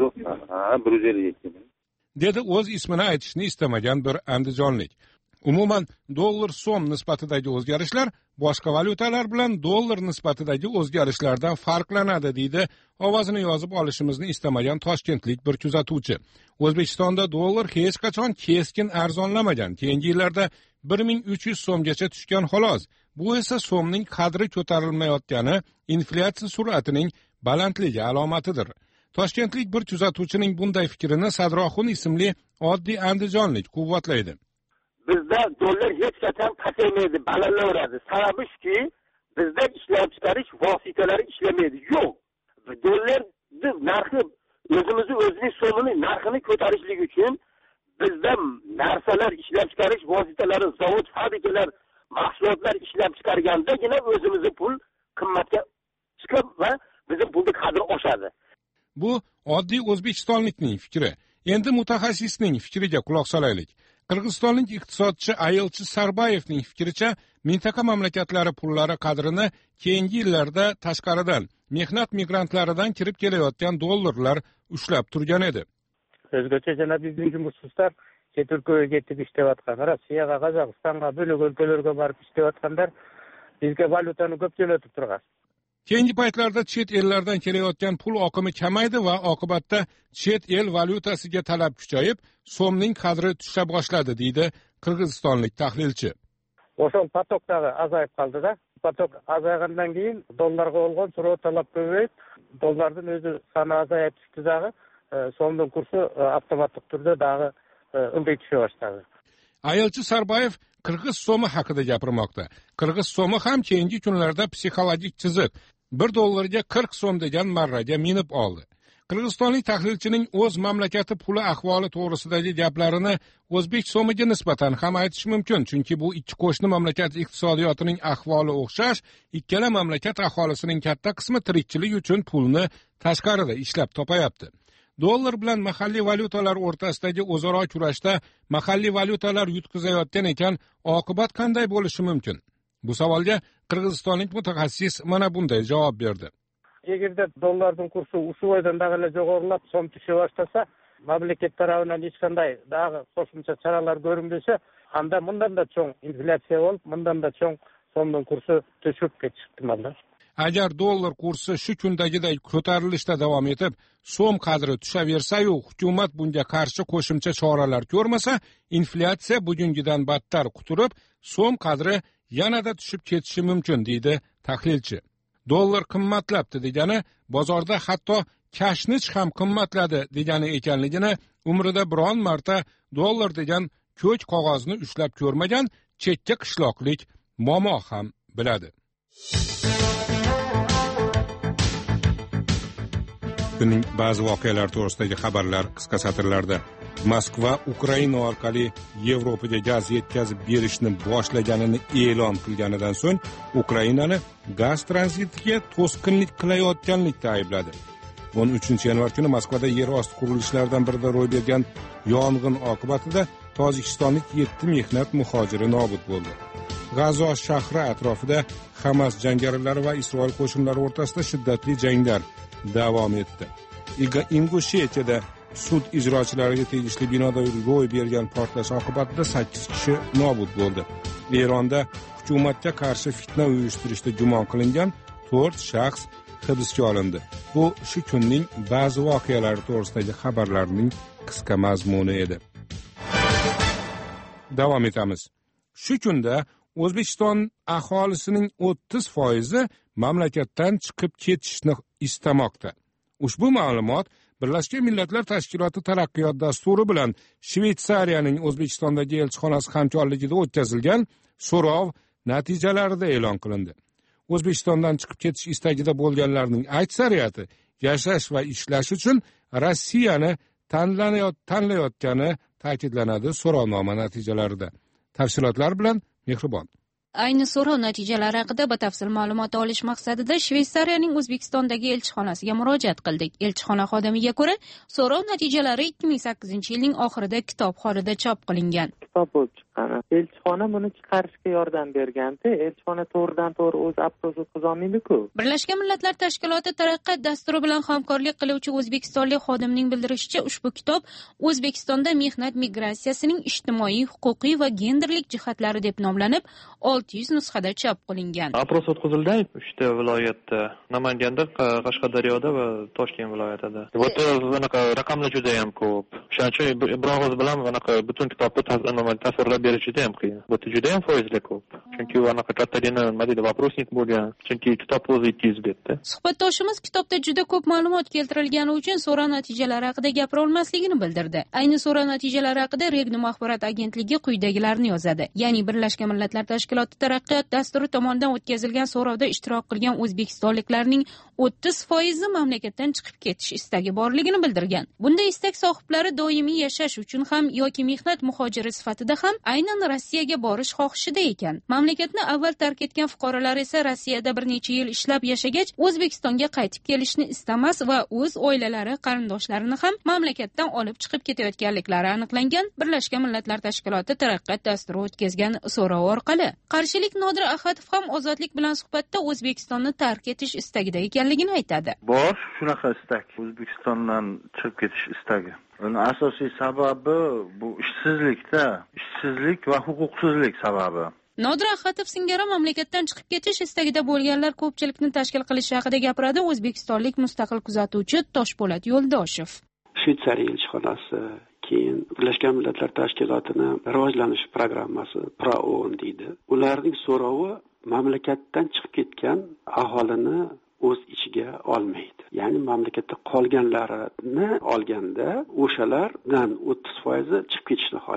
Ha, bir yuz ellik ikki ming. Dedi o'z ismini aytishni istamagan bir andijonlik. Umuman dollar so'm nisbatidagi o'zgarishlar boshqa valyutalar bilan dollar nisbatidagi o'zgarishlardan farqlanadi, deydi ovozini yozib olishimizni istamagan toshkentlik bir kuzatuvchi. O'zbekistonda dollar hech qachon keskin arzonlamagan. Keyingi yillarda bir ming uch yuz so'mgacha tushgan xolos. Bu esa so'mning qadri ko'tarilmayotgani, inflyatsiya sur'atining balandligi alomatidir. Toshkentlik bir kuzatuvchining bunday fikrini Sadroxun ismli oddiy andijonlik quvvatlaydi. Bizda dollar hech qachon pasaymaydi, balandlaveradi. Sababi shuki, bizda ishlab chiqarish vositalari ishlamaydi. Yo'q. Dollar narxi o'zimizni o'zining so'mini narxini ko'tarishlik uchun bizda narsalar ishlab chiqarish vositalari, zavod, fabrikalar, mahsulotlar ishlab chiqargandagina o'zimizni pul qimmatga chiqib va bizning pulning qadri oshadi. Bu oddiy o'zbekistonlikning fikri. Endi mutaxassisning fikriga quloq solaylik. Qirg'izistonlik iqtisodchi Ayilchi Sarbayevning fikricha, mintaqa mamlakatlari pullari qadrini keyingi yillarda tashqaridan, mehnat migrantlaridan kirib kelayotgan dollarlar ushlab turgan edi. O'zgacha yana bizning jumhuriyatlar chet o'lkaga ketib ishlayotgan, Rossiyaga, Qozog'istonga, bo'lak o'lkalarga borib ishlayotganlar bizga valyutani ko'p jo'natib turgan. Keyingi paytlarda chet ellardan kelayotgan pul oqimi kamaydi va oqibatda chet el valyutasiga talab kuchayib, so'mning qadri tusha boshladi, deydi qirg'izistonlik tahlilchi. O'sha potokdagi azayib qoldi-da. Potok azaygandan keyin dollarga bo'lgan so'rov talab ko'payib, dollarning o'zi soni azayib tushdi-da, so'mning kursi avtomatik turda dag'i unday tusha boshladi. Ayilchi Sarbayev qirg'iz so'mi haqida gapirmoqda. Qirg'iz so'mi ham keyingi kunlarda psixologik chiziq bir dollarga qirq so'm degan marraga minib oldi. qirg'izistonlik tahlilchining o'z mamlakati puli ahvoli to'g'risidagi gaplarini o'zbek so'miga nisbatan ham aytish mumkin, chunki bu ikki qo'shni mamlakat iqtisodiyotining ahvoli o'xshash. Ikkala mamlakat aholisining katta qismi tirikchilik uchun pulni tashqarida ishlab topayapti. Dollar bilan mahalliy valyutalar o'rtasidagi o'zaro kurashda mahalliy valyutalar yutqizayotgan ekan, oqibat qanday bo'lishi mumkin? Bu savolga qirg'izistonlik mutaxassis mana bunday javob berdi. Agarda dollarning kursi uch oydan dag'ala jo'g'irlab, so'm tusha boshlasa, mamlakat tomonidan hech qanday dag'i qo'shimcha choralar ko'rinmasa, hamda bundan da cho'ng inflyatsiya bo'lib, bundan da cho'ng so'mning kursi tushib ketishi ehtimolda. Agar dollar kursi shu kundagiday ko'tarilishda davom etib, so'm qadri tushaversa-yu, hukumat bunga qarshi qo'shimcha choralar ko'rmasa, inflyatsiya bugungidan battar quturib, so'm qadri yanada tushib ketishi mumkin, deydi tahlilchi. Dollar qimmatlabdi degani, bozorda hatto kashnich ham qimmatladi degani ekanligini umrida biron marta dollar degan ko'k qog'ozni ushlab ko'rmagan chekka qishloqlik momo ham biladi. Kunning ba'zi voqealar to'g'risidagi xabarlar qisqa satrlarda. Moskva Ukraina orqali Yevropaga gaz yetkazib berishni boshlaganini e'lon qilganidan so'ng Ukrainani gaz tranzitiga to'sqinlik qilayotganlikda aybladi. o'n uchinchi yanvar kuni Moskvada yer osti qurilishlaridan birida ro'y bergan yong'in oqibatida tojikistonlik yetti mehnat muhojiri nobud bo'ldi. G'azo shahri atrofida Hamas jangarilari va Isroil qo'shinlari o'rtasida shiddatli janglar davom etdi. Ingushetiyada sud ijrochilariga tegishli binoda ro'y bergan portlash oqibatida sakkiz kishi nobud bo'ldi. Eronda hukumatga qarshi fitna uyushtirishda gumon qilingan to'rt shaxs hibsga olindi. Bu shu kunning ba'zi voqealari to'g'risidagi xabarlarning qisqa mazmuni edi. Davom etamiz. Shu kunda O'zbekiston aholisining o'ttiz foizi mamlakatdan chiqib ketishni istamoqda. Ushbu ma'lumot Birlashgan Millatlar Tashkiloti taraqqiyot dasturi bilan Shveysariyaning O'zbekistondagi elchixonasi hamkorligida o'tkazilgan so'rov natijalarida e'lon qilindi. O'zbekistondan chiqib ketish istagida bo'lganlarning aksariyati yashash va ishlash uchun Rossiyani tanlayotgani ta'kidlanadi so'rovnoma natijalarida. Tafsilotlar bilan Mehribon. Ayni so'rov natijalari haqida batafsil ma'lumot olish maqsadida Shveysariyaning O'zbekistondagi elchixonasiga murojaat qildik. Elchixona xodimiga ko'ra, so'rov natijalari ikki ming sakkizinchi yilning oxirida kitob holida chop qilingan. Kitob bo'lib chiqqan. Elchixona buni chiqarishga yordam berganda, elchixona to'g'ridan to'g'ri o'z approach o'tkaza olmaydi-ku. Birlashgan Millatlar Tashkiloti taraqqiyot dasturi bilan hamkorlik qiluvchi o'zbekistonlik xodimning bildirishicha, ushbu kitob O'zbekistonda mehnat migratsiyasining ijtimoiy, huquqiy va genderlik jihatlari deb nomlanib, olti yuz nusxada chop qilingan. Apros o'tkazildi uchta viloyatda, Namanganda, Qashqadaryoda va Toshkent viloyatida. Bu bunaqa raqamlar juda ham ko'p. Shuning uchun bir og'iz bilan bunaqa butun kitobni tasvirlab berish juda ham qiyin. Bu juda ham foizli ko'p. Chunki bunaqa kattagina nima deydi, vопросник bo'lgan. Chunki kitob o'zi ikki yuz betda. Suhbatdoshimiz kitobda juda ko'p ma'lumot keltirilgani uchun so'rov natijalari haqida gapira olmasligini bildirdi. Ayni so'rov natijalari haqida Regnum axborot agentligi quyidagilarni yozadi. Ya'ni Birlashgan Millatlar Tashkiloti taraqqiyot dasturi tomonidan o'tkazilgan so'rovda ishtirok qilgan o'zbekistonliklarning o'ttiz foizi mamlakatdan chiqib ketish istagi borligini bildirgan. Bunday istak sohiblari doimiy yashash uchun ham yoki mehnat muhojiri sifatida ham aynan Rossiyaga borish xohishida ekan. Mamlakatni avval tark etgan fuqarolar esa Rossiyada bir necha yil ishlab yashagach, O'zbekistonga qaytib kelishni istamas va o'z oilalari, qarindoshlarini ham mamlakatdan olib chiqib ketayotganliklari aniqlangan. Birlashgan Millatlar Tashkiloti taraqqiyot dasturi o'tkazgan so'rov orqali Qarshilik Nodir Ahadov ham Ozodlik bilan suhbatda O'zbekistonni tark etish istagida ekanligini aytadi. Bor shunaqa istak, O'zbekistondan chiqib ketish istagi. Uning asosiy sababi bu ishsizlikda, ishsizlik va huquqsizlik sababi. Nodir Ahadov singari mamlakatdan chiqib ketish istagida bo'lganlar ko'pchilikni tashkil qilish haqida gapiradi O'zbekistonlik mustaqil kuzatuvchi Toshpo'lat Yo'ldoshev. Shveysariya elchixonasi, keyin Birlashgan Millatlar Tashkilotini rivojlanish programmasi PRAON deydi. Ularning so'rovi mamlakatdan chiqib ketgan aholini o'z ichiga olmaydi. Ya'ni mamlakatda qolganlarini olganda o'shalardan o'ttiz foizi chiqib ketishni xohlayapti.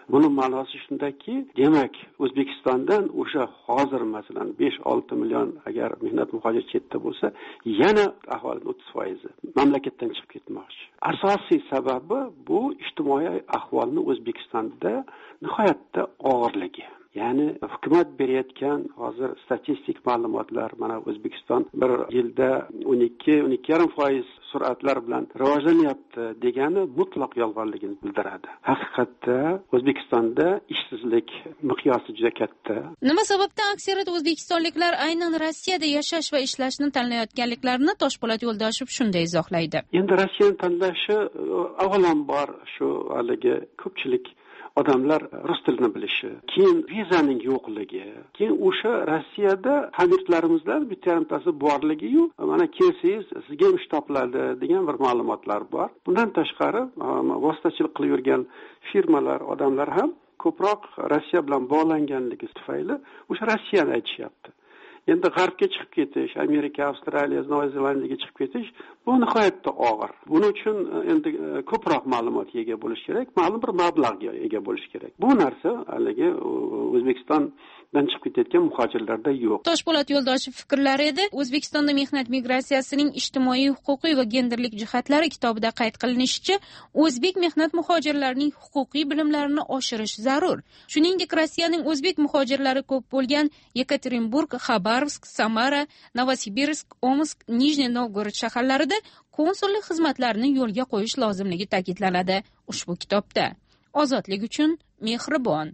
buni ma'nosi shundaki, demak O'zbekistondan o'sha hozir masalan besh olti million agar mehnat muhojiri chetda bo'lsa, yana aholining o'ttiz foizi mamlakatdan chiqib ketmoqchi. Asosiy sababi bu ijtimoiy ahvolni O'zbekistonda nihoyatda og'irligi. Ya'ni hukumat berayotgan hozir statistik ma'lumotlar, mana O'zbekiston bir yilda o'n ikki o'n ikki yarim foiz sur'atlar bilan rivojlanyapti degani mutlaq yolg'onligini bildiradi. Haqiqatda O'zbekistonda ishsizlik miqyosi juda katta. Nima sababdan aksariyat o'zbekistonliklar aynan Rossiyada yashash va ishlashni tanlayotganliklarini Toshpo'lat Yo'ldoshev shunday izohlaydi. Endi Rossiyani tanlashi avvalambor shu haligi ko'pchilik odamlar rus tilini bilishi, keyin vizaning yo'qligi, keyin o'sha Rossiyada hamyurtlarimizdan bitta yarimtasi borligi-yu, mana kelsangiz sizga ish topiladi degan bir ma'lumotlar bor. Bundan tashqari vositachilik qilib yurgan firmalar, odamlar ham ko'proq Rossiya bilan bog'langanligi tufayli o'sha Rossiyani aytishyapti. Endi g'arbga chiqib ketish, Amerika, Avstraliya, Novoy Zelandiyaga chiqib ketish bu nihoyatda og'ir. Buning uchun endi ko'proq ma'lumotga ega bo'lish kerak, ma'lum bir mablag'ga ega bo'lish kerak. Bu narsa haligi O'zbekistondan chiqib ketayotgan muhojirlarda yo'q. Toshpo'lat Yo'ldoshev fikrlari edi. O'zbekistonda mehnat migratsiyasining ijtimoiy, huquqiy va genderlik jihatlari kitobida qayd qilinishicha, o'zbek mehnat muhojirlarining huquqiy bilimlarini oshirish zarur. Shuningdek, Rossiyaning o'zbek muhojirlari ko'p bo'lgan Yekaterinburg, Xabarovsk, Samara, Novosibirsk, Omsk, Nijniy Novgorod shaharlarida konsullik xizmatlarini yo'lga qo'yish lozimligi ta'kidlanadi ushbu kitobda. Ozodlik uchun mehribon.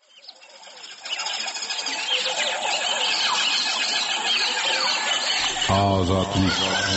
Ozodlik.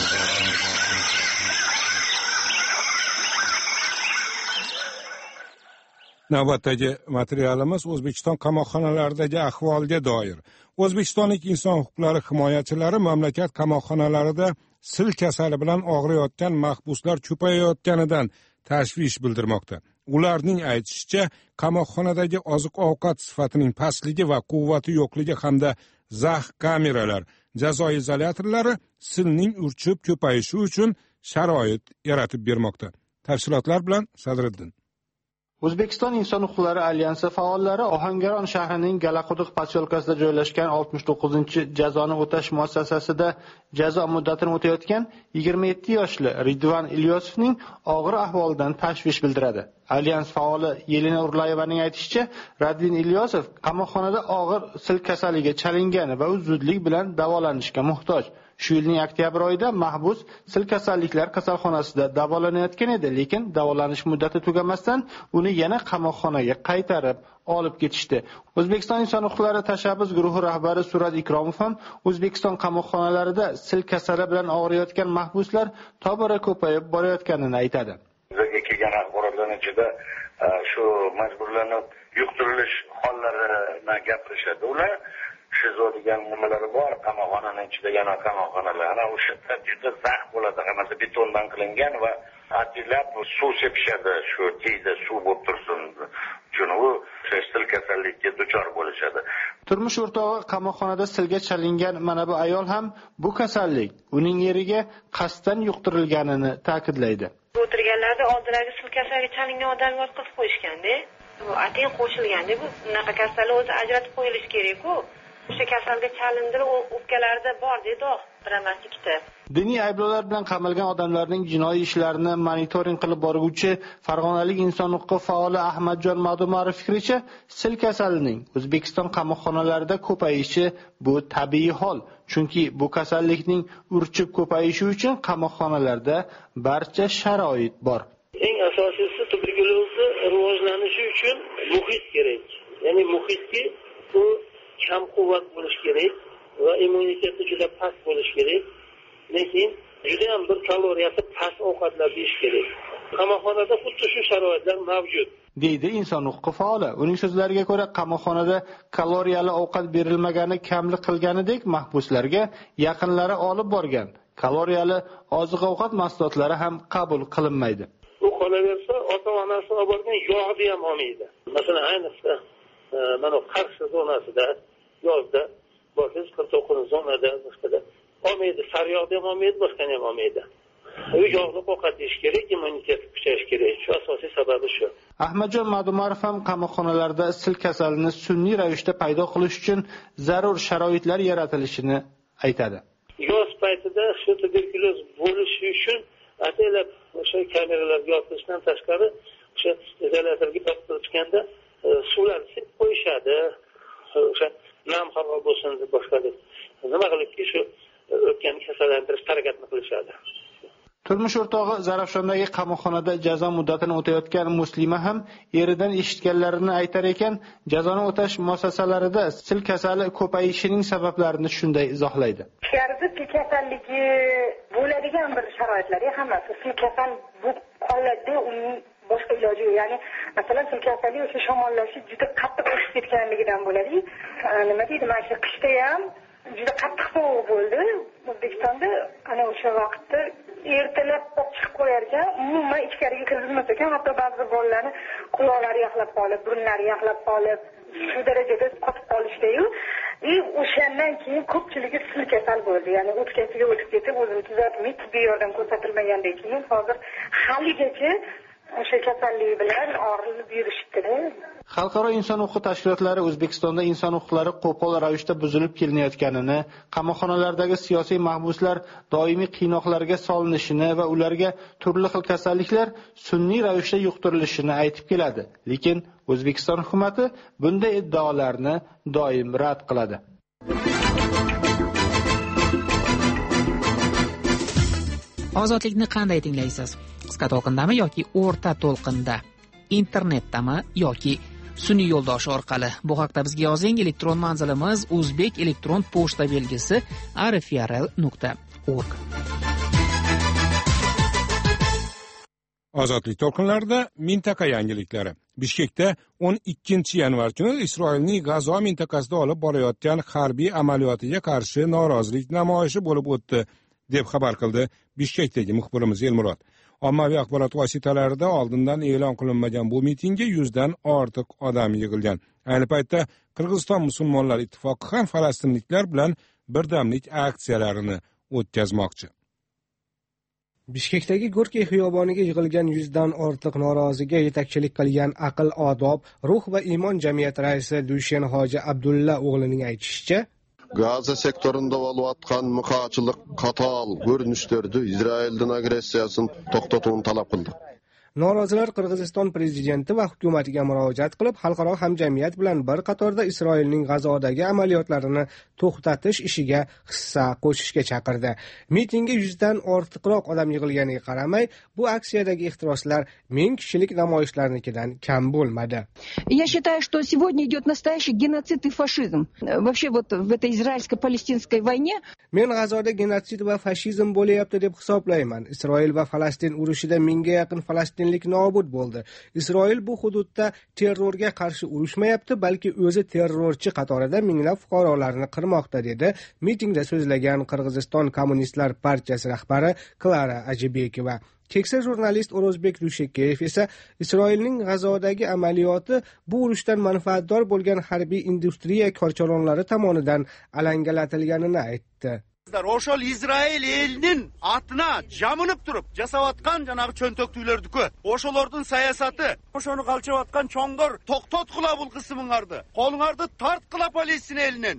Navbatdagi materialimiz O'zbekiston qamoqxonalaridagi ahvolga doir. O'zbekistonlik inson huquqlari himoyachilari mamlakat qamoqxonalarida sil kasali bilan og'riyotgan mahbuslar ko'payayotganidan tashvish bildirmoqda. Ularning aytishicha, qamoqxonadagi oziq-ovqat sifatining pastligi va quvvati yo'qligi hamda zax kameralar, jazo izolyatorlari silning urchib ko'payishi uchun sharoit yaratib bermoqda. Tafsilotlar bilan Sadriddin. O'zbekiston inson huquqlari alyansi faollari Ohangaron shahrining Galaquduq posyolkasida joylashgan oltmish to'qqizinchi jazoni o'tash muassasasida jazo muddatini o'tayotgan yigirma yetti yoshli Ridvan Ilyosovning og'ir ahvolidan tashvish bildiradi. Alyans faoli Yelena Urlayevaning aytishicha, Radvin Ilyosov qamoqxonada og'ir sil kasaliga chalingani va u zudlik bilan davolanishga muhtoj. Shu yilning oktyabr oyida mahbus sil kasalliklar kasalxonasida davolanayotgan edi, lekin davolanish muddati tugamasdan uni yana qamoqxonaga qaytarib olib ketishdi. O'zbekiston inson huquqlari tashabbus guruhi rahbari Surat Ikromov ham O'zbekiston qamoqxonalarida sil kasali bilan og'riyotgan mahbuslar tobora ko'payib borayotganini aytadi. Bizga kelgan axborotlarning ichida shu majburlanib yuqtirilish hollarini gapirishadi. Ular shizo degan nimalari bor, qamoqxonaning ichida yana qamoqxonalar. Ana o'sha juda zax bo'ladi, hammasi betondan qilingan va atilab suv sepishadi, shu tiyda suv bo'lib tursin. Chunki u sil kasallikka duchor bo'lishadi. Turmush o'rtog'i qamoqxonada silga chalingan mana bu ayol ham bu kasallik uning eriga qasddan yuqtirilganini ta'kidlaydi. O'tirganlarda oldilagi sil kasalligiga chalingan odamni yotqizib qo'yishganda, bu ating qo'shilganda bu unaqa kasallik o'zi ajratib qo'yilishi kerak-ku. O'sha kasalga chalindi, u o'pkalarida bor dedi, bir emas ikkita. Diniy ayblovlar bilan qamalgan odamlarning jinoiy ishlarini monitoring qilib boruvchi Farg'onalik inson huquqi faoli Ahmadjon Ma'dumarov fikricha, sil kasalining O'zbekiston qamoqxonalarida ko'payishi bu tabiiy hol. Chunki bu kasallikning urchib ko'payishi uchun qamoqxonalarda barcha sharoit bor. Eng asosiysi tuberkulozni rivojlanishi uchun muhit kerak. Ya'ni muhitga bu kam quvvat bo'lish kerak va immuniteti juda past bo'lish kerak. Lekin juda ham bir kaloriyasi past ovqatlar yeyish kerak. Qamoqxonada xuddi shu sharoitlar mavjud, deydi inson huquqi faoli. Uning so'zlariga ko'ra, qamoqxonada kaloriyali ovqat berilmagani kamlik qilganidek, mahbuslarga yaqinlari olib borgan kaloriyali oziq-ovqat mahsulotlari ham qabul qilinmaydi. U qolaversa, ota-onasi olib borgan yog'ni ham olmaydi. Masalan, ayniqsa mana Qarshi zonasida yozda bo'lsangiz qirq to'qqizinchi zonada boshqada olmaydi, sariyog'ni ham olmaydi, boshqani ham olmaydi. u yog'li ovqat yeyish kerak, immunitet kuchayish kerak. Shu asosiy sababi shu. Ahmadjon Madumarov ham qamoqxonalarda sil kasalini sun'iy ravishda paydo qilish uchun zarur sharoitlar yaratilishini aytadi. Yoz paytida shu tuberkuloz bo'lishi uchun ataylab o'sha kameralarga yopishdan tashqari o'sha izolyatorga yoptirishganda suvlarni sepib qo'yishadi. O'sha nam havo bo'lsin deb boshqa deb. Nima qilibki shu o'tgan kasallantirish harakatini qilishadi. Turmush o'rtog'i Zarafshondagi qamoqxonada jazo muddatini o'tayotgan Muslima ham eridan eshitganlarini aytar ekan, jazoni o'tash muassasalarida sil kasali ko'payishining sabablarini shunday izohlaydi. Ichkarida sil kasalligi bo'ladigan bir sharoitlar hammasi sil kasal bu holatda uning boshqa iloji yo'q. Ya'ni masalan sil kasalligi o'sha shamollashi juda qattiq o'sib ketganligidan bo'ladi. Nima deydi, mana shu qishda ham juda qattiq sovuq bo'ldi. O'zbekistonda ana o'sha vaqtda ertalab chiqib qo'yarkan, umuman ichkariga kirilmas ekan, hatto ba'zi bolalarni quloqlari yaxlab qolib, burunlari yaxlab qolib, shu darajada qotib qolishdi-yu. И o'shandan keyin ko'pchiligi sil kasal bo'ldi. Ya'ni o'tkasiga o'tib ketib, o'zini tuzatmay, tibbiy yordam ko'rsatilmagandan keyin hozir haligacha o'sha kasallik bilan og'rilib yurishdi. Xalqaro inson huquqi tashkilotlari O'zbekistonda inson huquqlari qo'pol ravishda buzilib kelinayotganini, qamoqxonalardagi siyosiy mahbuslar doimiy qiynoqlarga solinishini va ularga turli xil kasalliklar sun'iy ravishda yuqtirilishini aytib keladi. Lekin O'zbekiston hukumatı bunday iddaolarni doim rad qiladi. Ozodlikni qanday tinglaysiz? Qisqa to'lqindami yoki o'rta to'lqinda? Internetdami yoki sun'iy yo'ldosh orqali? Bu haqda bizga yozing. Elektron manzilimiz o'zbek elektron pochta belgisi r f r l nuqta org. Ozodlik to'lqinlarida mintaqa yangiliklari. Bishkekda o'n ikkinchi yanvar kuni Isroilning G'azo mintaqasida olib borayotgan harbiy amaliyotiga qarshi norozilik namoyishi bo'lib o'tdi, deb xabar qildi Bishkekdagi muxbirimiz Elmurod. Ommaviy axborot vositalarida oldindan e'lon qilinmagan bu mitingga yuzdan ortiq odam yig'ilgan. Ayni paytda Qirg'iziston musulmonlar ittifoqi ham falastinliklar bilan birdamlik aksiyalarini o'tkazmoqchi. Bishkekdagi Gorkiy xiyoboniga yig'ilgan yuzdan ortiq noroziga yetakchilik qilgan Aql Odob, Ruh va iymon jamiyati raisi Dushen Hoji Abdulla o'g'lining aytishicha, Gaza sektorunda bo'layotgan muhojirlik qatal ko'rinishlardi Izrailning agressiyasini to'xtatishni talab qildi. Norozilar Qirg'iziston prezidenti va hukumatiga murojaat qilib, xalqaro hamjamiyat bilan bir qatorda Isroilning G'azodagi amaliyotlarini to'xtatish ishiga hissa qo'shishga chaqirdi. Mitingga yuzdan ortiqroq odam yig'ilganiga qaramay, bu aksiyadagi ehtiroslar ming kishilik namoyishlarnikidan kam bo'lmadi. Я считаю, что сегодня идет настоящий геноцид и фашизм. Вообще вот в этой израильско-палестинской войне. Men G'azoda genotsid va fashizm bo'layapti deb hisoblayman. Isroil va Falastin urushida mingga yaqin falastinlik nobud bo'ldi. Isroil bu hududda terrorga qarshi urushmayapti, balki o'zi terrorchi qatorida minglab fuqarolarni qirmoqda, dedi mitingda so'zlagan Qirg'iziston Kommunistlar partiyasi rahbari Klara Ajibekova. Keksa jurnalist O'rozbek Rushekeyev esa Isroilning G'azodagi amaliyoti bu urushdan manfaatdor bo'lgan harbiy industriya korchalonlari tomonidan alangalatilganini aytdi. O'shal Izrail elining atına jaminib turib, jasavatgan janağı cho'ntok tuylardiku. O'shalarning sayosati, o'shani qalchayotgan chong'or to'xtat qila bu qismingardi. Qo'linglarni tart qila Palestina elining.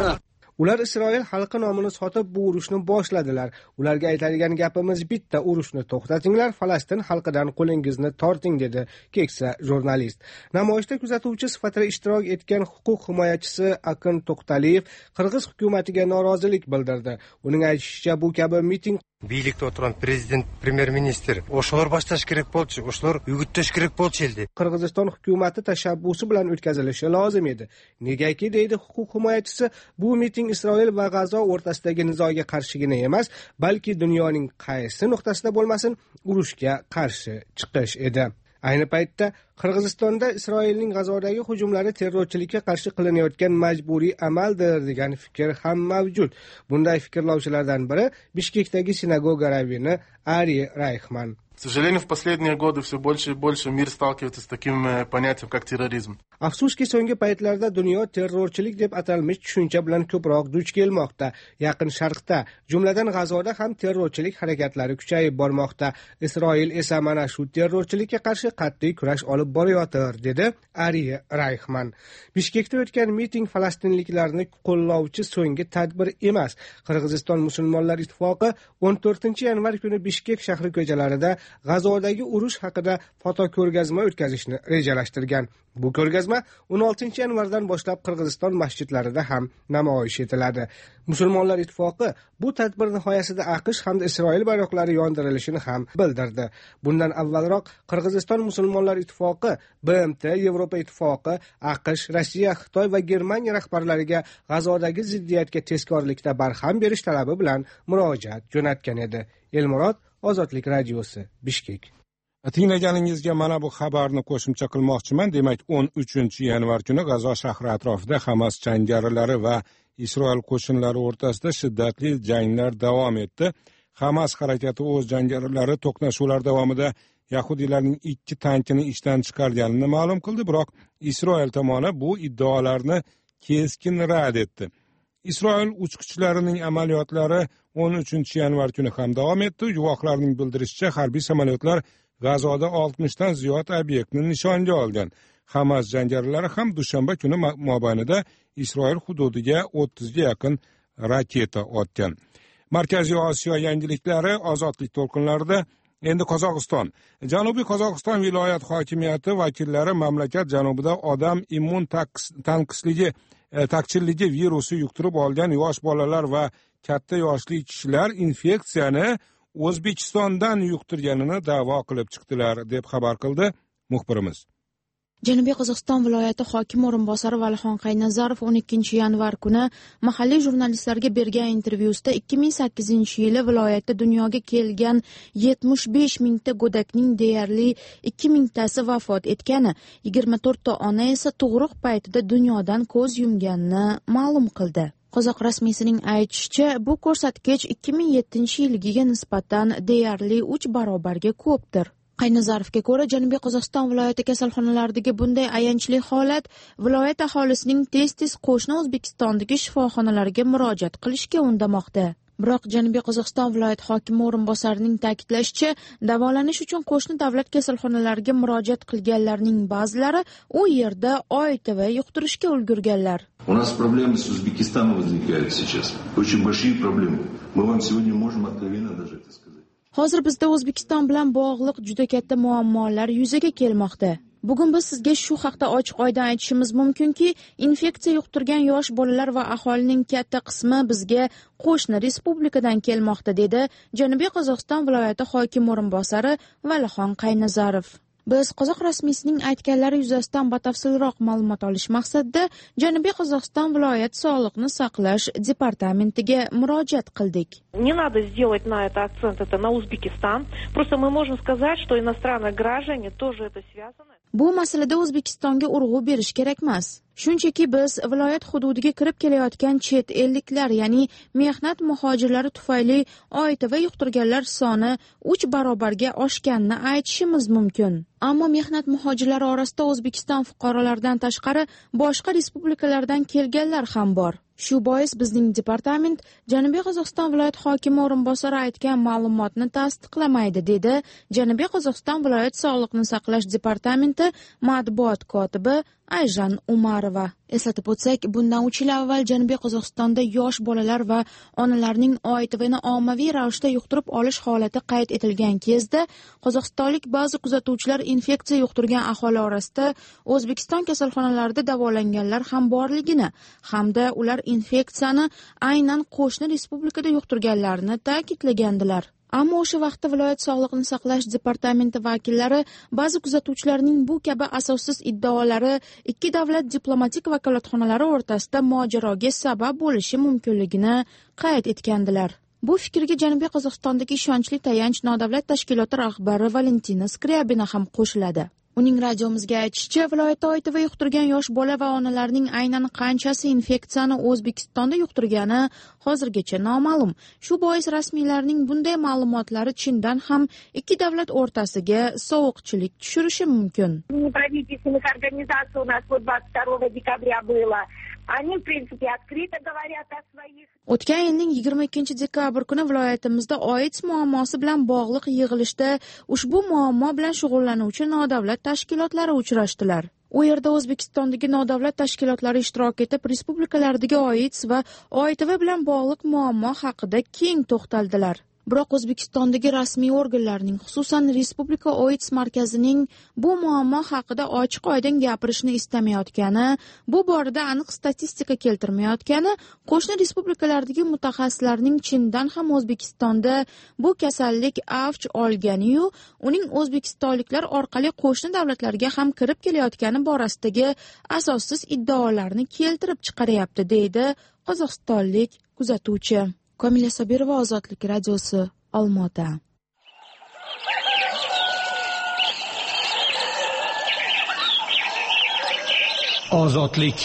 Ular Isroil xalqi nomini sotib bu urushni boshladilar. Ularga aytadigan gapimiz bitta: urushni to'xtatinglar, Falastin xalqidan qo'lingizni torting, dedi keksa jurnalist. Namoyishda kuzatuvchi sifatida ishtirok etgan huquq himoyachisi Akın To'xtaliyev Qirg'iz hukumatiga norozilik bildirdi. Uning aytishicha, bu kabi miting Birlikte oturan prezident, premier-ministr o'shalar boshlash kerak bo'ldi, o'shalar yugurtish kerak bo'ldi edi. Qirg'iziston hukumati tashabbusi bilan o'tkazilishi lozim edi. Negaki, deydi huquq himoyachisi, bu miting Isroil va G'azo o'rtasidagi nizoga qarshigina emas, balki dunyoning qaysi nuqtasida bo'lmasin, urushga qarshi chiqish edi. Ayni paytda Qirg'izistonda Isroilning G'azodagi hujumlari terrorchilikka qarshi qilinayotgan majburiy amaldir degan fikr ham mavjud. Bunday fikrlovchilardan biri Bishkekdagi sinagoga ravvini Ari Rayxman. К сожалению, в последние годы все больше и больше мир сталкивается с таким понятием, как терроризм. Afsuski, so'nggi paytlarda dunyo terrorchilik deb atalmish tushuncha bilan ko'proq duch kelmoqda. Yaqin Sharqda, jumladan G'azoda ham terrorchilik harakatlari kuchayib bormoqda. Isroil esa mana shu terrorchilikka qarshi qat'iy kurash olib borayotir, dedi Ari Rayxman. Bishkekda o'tgan miting falastinliklarni qo'llovchi so'nggi tadbir emas. Qirg'iziston musulmonlar ittifoqi o'n to'rtinchi yanvar kuni Bishkek shahri ko'chalarida G'azodagi urush haqida fotoko'rgazma o'tkazishni rejalashtirgan. Bu ko'rgazma o'n oltinchi yanvardan boshlab Qirg'iziston masjidlarida ham namoyish etiladi. Musulmonlar ittifoqi bu tadbir nihoyasida AQSh hamda Isroil bayroqlari yondirilishini ham bildirdi. Bundan avvalroq Qirg'iziston musulmonlar ittifoqi B M T, Yevropa ittifoqi, AQSh, Rossiya, Xitoy va Germaniya rahbarlariga G'azodagi ziddiyatga tezkorlikda barham berish talabi bilan murojaat jo'natgan edi. Elmurod, Ozodlik radiosi, Bishkek. Tinglaganingizga mana bu xabarni qo'shimcha qilmoqchiman. Demak, o'n uchinchi yanvar kuni G'azo shahri atrofida Hamas jangarilari va Isroil qo'shinlari o'rtasida shiddatli janglar davom etdi. Hamas harakati o'z jangarilari to'qnashuvlar davomida yahudiylarning ikki tankini ishdan chiqarganini ma'lum qildi, biroq Isroil tomoni bu iddaolarni keskin rad etdi. Isroil uchqichlarining amaliyotlari o'n uchinchi yanvar kuni ham davom etdi. Guvohlarning bildirishicha, harbiy samolyotlar G'azoda oltmishdan ziyod obyektni nishonga olgan. Hamas jangarilari ham dushanba kuni mobaynida Isroil hududiga o'ttizga yaqin raketa otgan. Markaziy Osiyo yangiliklari ozodlik to'lqinlarida. Endi Qozog'iston. Janubiy Qozog'iston viloyat hokimiyati vakillari mamlakat janubida odam immun tanqisligi taqchilligi virusi yuqtirib olgan yosh bolalar va katta yoshli kishilar infeksiyani O'zbekistondan yuqtirganini da'vo qilib chiqdilar, deb xabar qildi muxbirimiz. Janubiy Qozog'iston viloyati hokimi o'rinbosari Valixon Qaynazarov o'n ikkinchi yanvar kuni mahalliy jurnalistlarga bergan intervyusida ikki ming sakkizinchi yili viloyatda dunyoga kelgan yetmish besh mingta go'dakning deyarli ikki mingtasi vafot etgani, yigirma to'rtta ona esa tug'ruq paytida dunyodan ko'z yumganini ma'lum qildi. Qozoq rasmiysining aytishicha, bu ko'rsatkich ikki ming yettinchi yilgiga nisbatan deyarli uch barobarga ko'pdir. Qaynazarovga ko'ra, Janubiy Qozog'iston viloyati kasalxonalaridagi bunday ayanchli holat viloyat aholisining tez-tez qo'shni O'zbekistondagi shifoxonalarga murojaat qilishga undamoqda. Biroq Janubiy Qozog'iston viloyat hokimi o'rinbosarining ta'kidlashicha, davolanish uchun qo'shni davlat kasalxonalariga murojaat qilganlarning ba'zilari u yerda O I T V yuqtirishga ulgurganlar. У нас проблемы с Узбекистаном возникают сейчас. Очень большие проблемы. Мы вам сегодня можем откровенно даже это сказать. Hozir bizda O'zbekiston bilan bog'liq juda katta muammolar yuzaga kelmoqda. Bugun biz sizga shu haqda ochiq-oydin aytishimiz mumkinki, infeksiya yuqtirgan yosh bolalar va aholining katta qismi bizga qo'shni respublikadan kelmoqda, dedi Janubiy Qozog'iston viloyati hokimi o'rinbosari Valixon Qaynazarov. Biz qozoq rasmiysining aytganlari yuzasidan batafsilroq ma'lumot olish maqsadida Janubiy Qozog'iston viloyat sog'liqni saqlash departamentiga murojaat qildik. Не надо сделать на это акцент, это на Узбекистан. Просто мы можем сказать, что иностранные граждане тоже это связаны. Bu masalada O'zbekistonga urg'u berish kerak emas. Shunchaki biz viloyat hududiga kirib kelayotgan chet elliklar, ya'ni mehnat muhojirlari tufayli O I T V yuqtirganlar soni uch barobarga oshganini aytishimiz mumkin. Ammo mehnat muhojirlari orasida O'zbekiston fuqarolaridan tashqari boshqa respublikalardan kelganlar ham bor. Shu bois bizning departament Janubiy Qozog'iston viloyat hokimi o'rinbosari aytgan ma'lumotni tasdiqlamaydi, dedi Janubiy Qozog'iston viloyat sog'liqni saqlash departamenti matbuot kotibi Ayjan Umarova. Eslatib o'tsak, bundan uch yil avval Janubiy Qozog'istonda yosh bolalar va onalarning O I T V'ni ommaviy ravishda yuqtirib olish holati qayd etilgan kezda qozog'istonlik ba'zi kuzatuvchilar infeksiya yuqtirgan aholi orasida O'zbekiston kasalxonalarida davolanganlar ham borligini hamda ular infeksiyani aynan qo'shni respublikada yuqtirganlarini ta'kidlagandilar. Ammo o'sha vaqtda viloyat sog'liqni saqlash departamenti vakillari ba'zi kuzatuvchilarning bu kabi asossiz iddaolari ikki davlat diplomatik vakolatxonalari o'rtasida mojaroga sabab bo'lishi mumkinligini qayd etgandilar. Bu fikrga Janubiy Qozog'istondagi ishonchli tayanch nodavlat tashkiloti rahbari Valentina Skriabina ham qo'shiladi. Uning radiomizga aytishicha, viloyatda O I T V yuqtirgan yosh bola va onalarning aynan qanchasi infeksiyani O'zbekistonda yuqtirgani hozirgacha noma'lum. Shu bois rasmiylarning bunday ma'lumotlari chindan ham ikki davlat o'rtasiga sovuqchilik tushirishi mumkin. Неправительственных организаций у нас вот двадцать второго декабря было. Они, в принципе, открыто говорят о своих. O'tgan yilning yigirma ikkinchi dekabr kuni viloyatimizda AIDS muammosi bilan bog'liq yig'ilishda ushbu muammo bilan shug'ullanuvchi nodavlat tashkilotlari uchrashdilar. U yerda O'zbekistondagi nodavlat tashkilotlari ishtirok etib, respublikalardagi AIDS va O I T V bilan bog'liq muammo haqida keng to'xtaldilar. Biroq O'zbekistondagi rasmiy organlarning, xususan Respublika AIDS markazining bu muammo haqida ochiq-oydin gapirishni istamayotgani, bu borada aniq statistika keltirmayotgani, qo'shni respublikalardagi mutaxassislarning chindan ham O'zbekistonda bu kasallik avj olgani-yu, uning o'zbekistonliklar orqali qo'shni davlatlarga ham kirib kelayotgani borasidagi asossiz iddaolarni keltirib chiqaryapti, deydi qozog'istonlik kuzatuvchi. Komila Sobirova, Ozodlik radiosi, Olmaota. Ozodlik.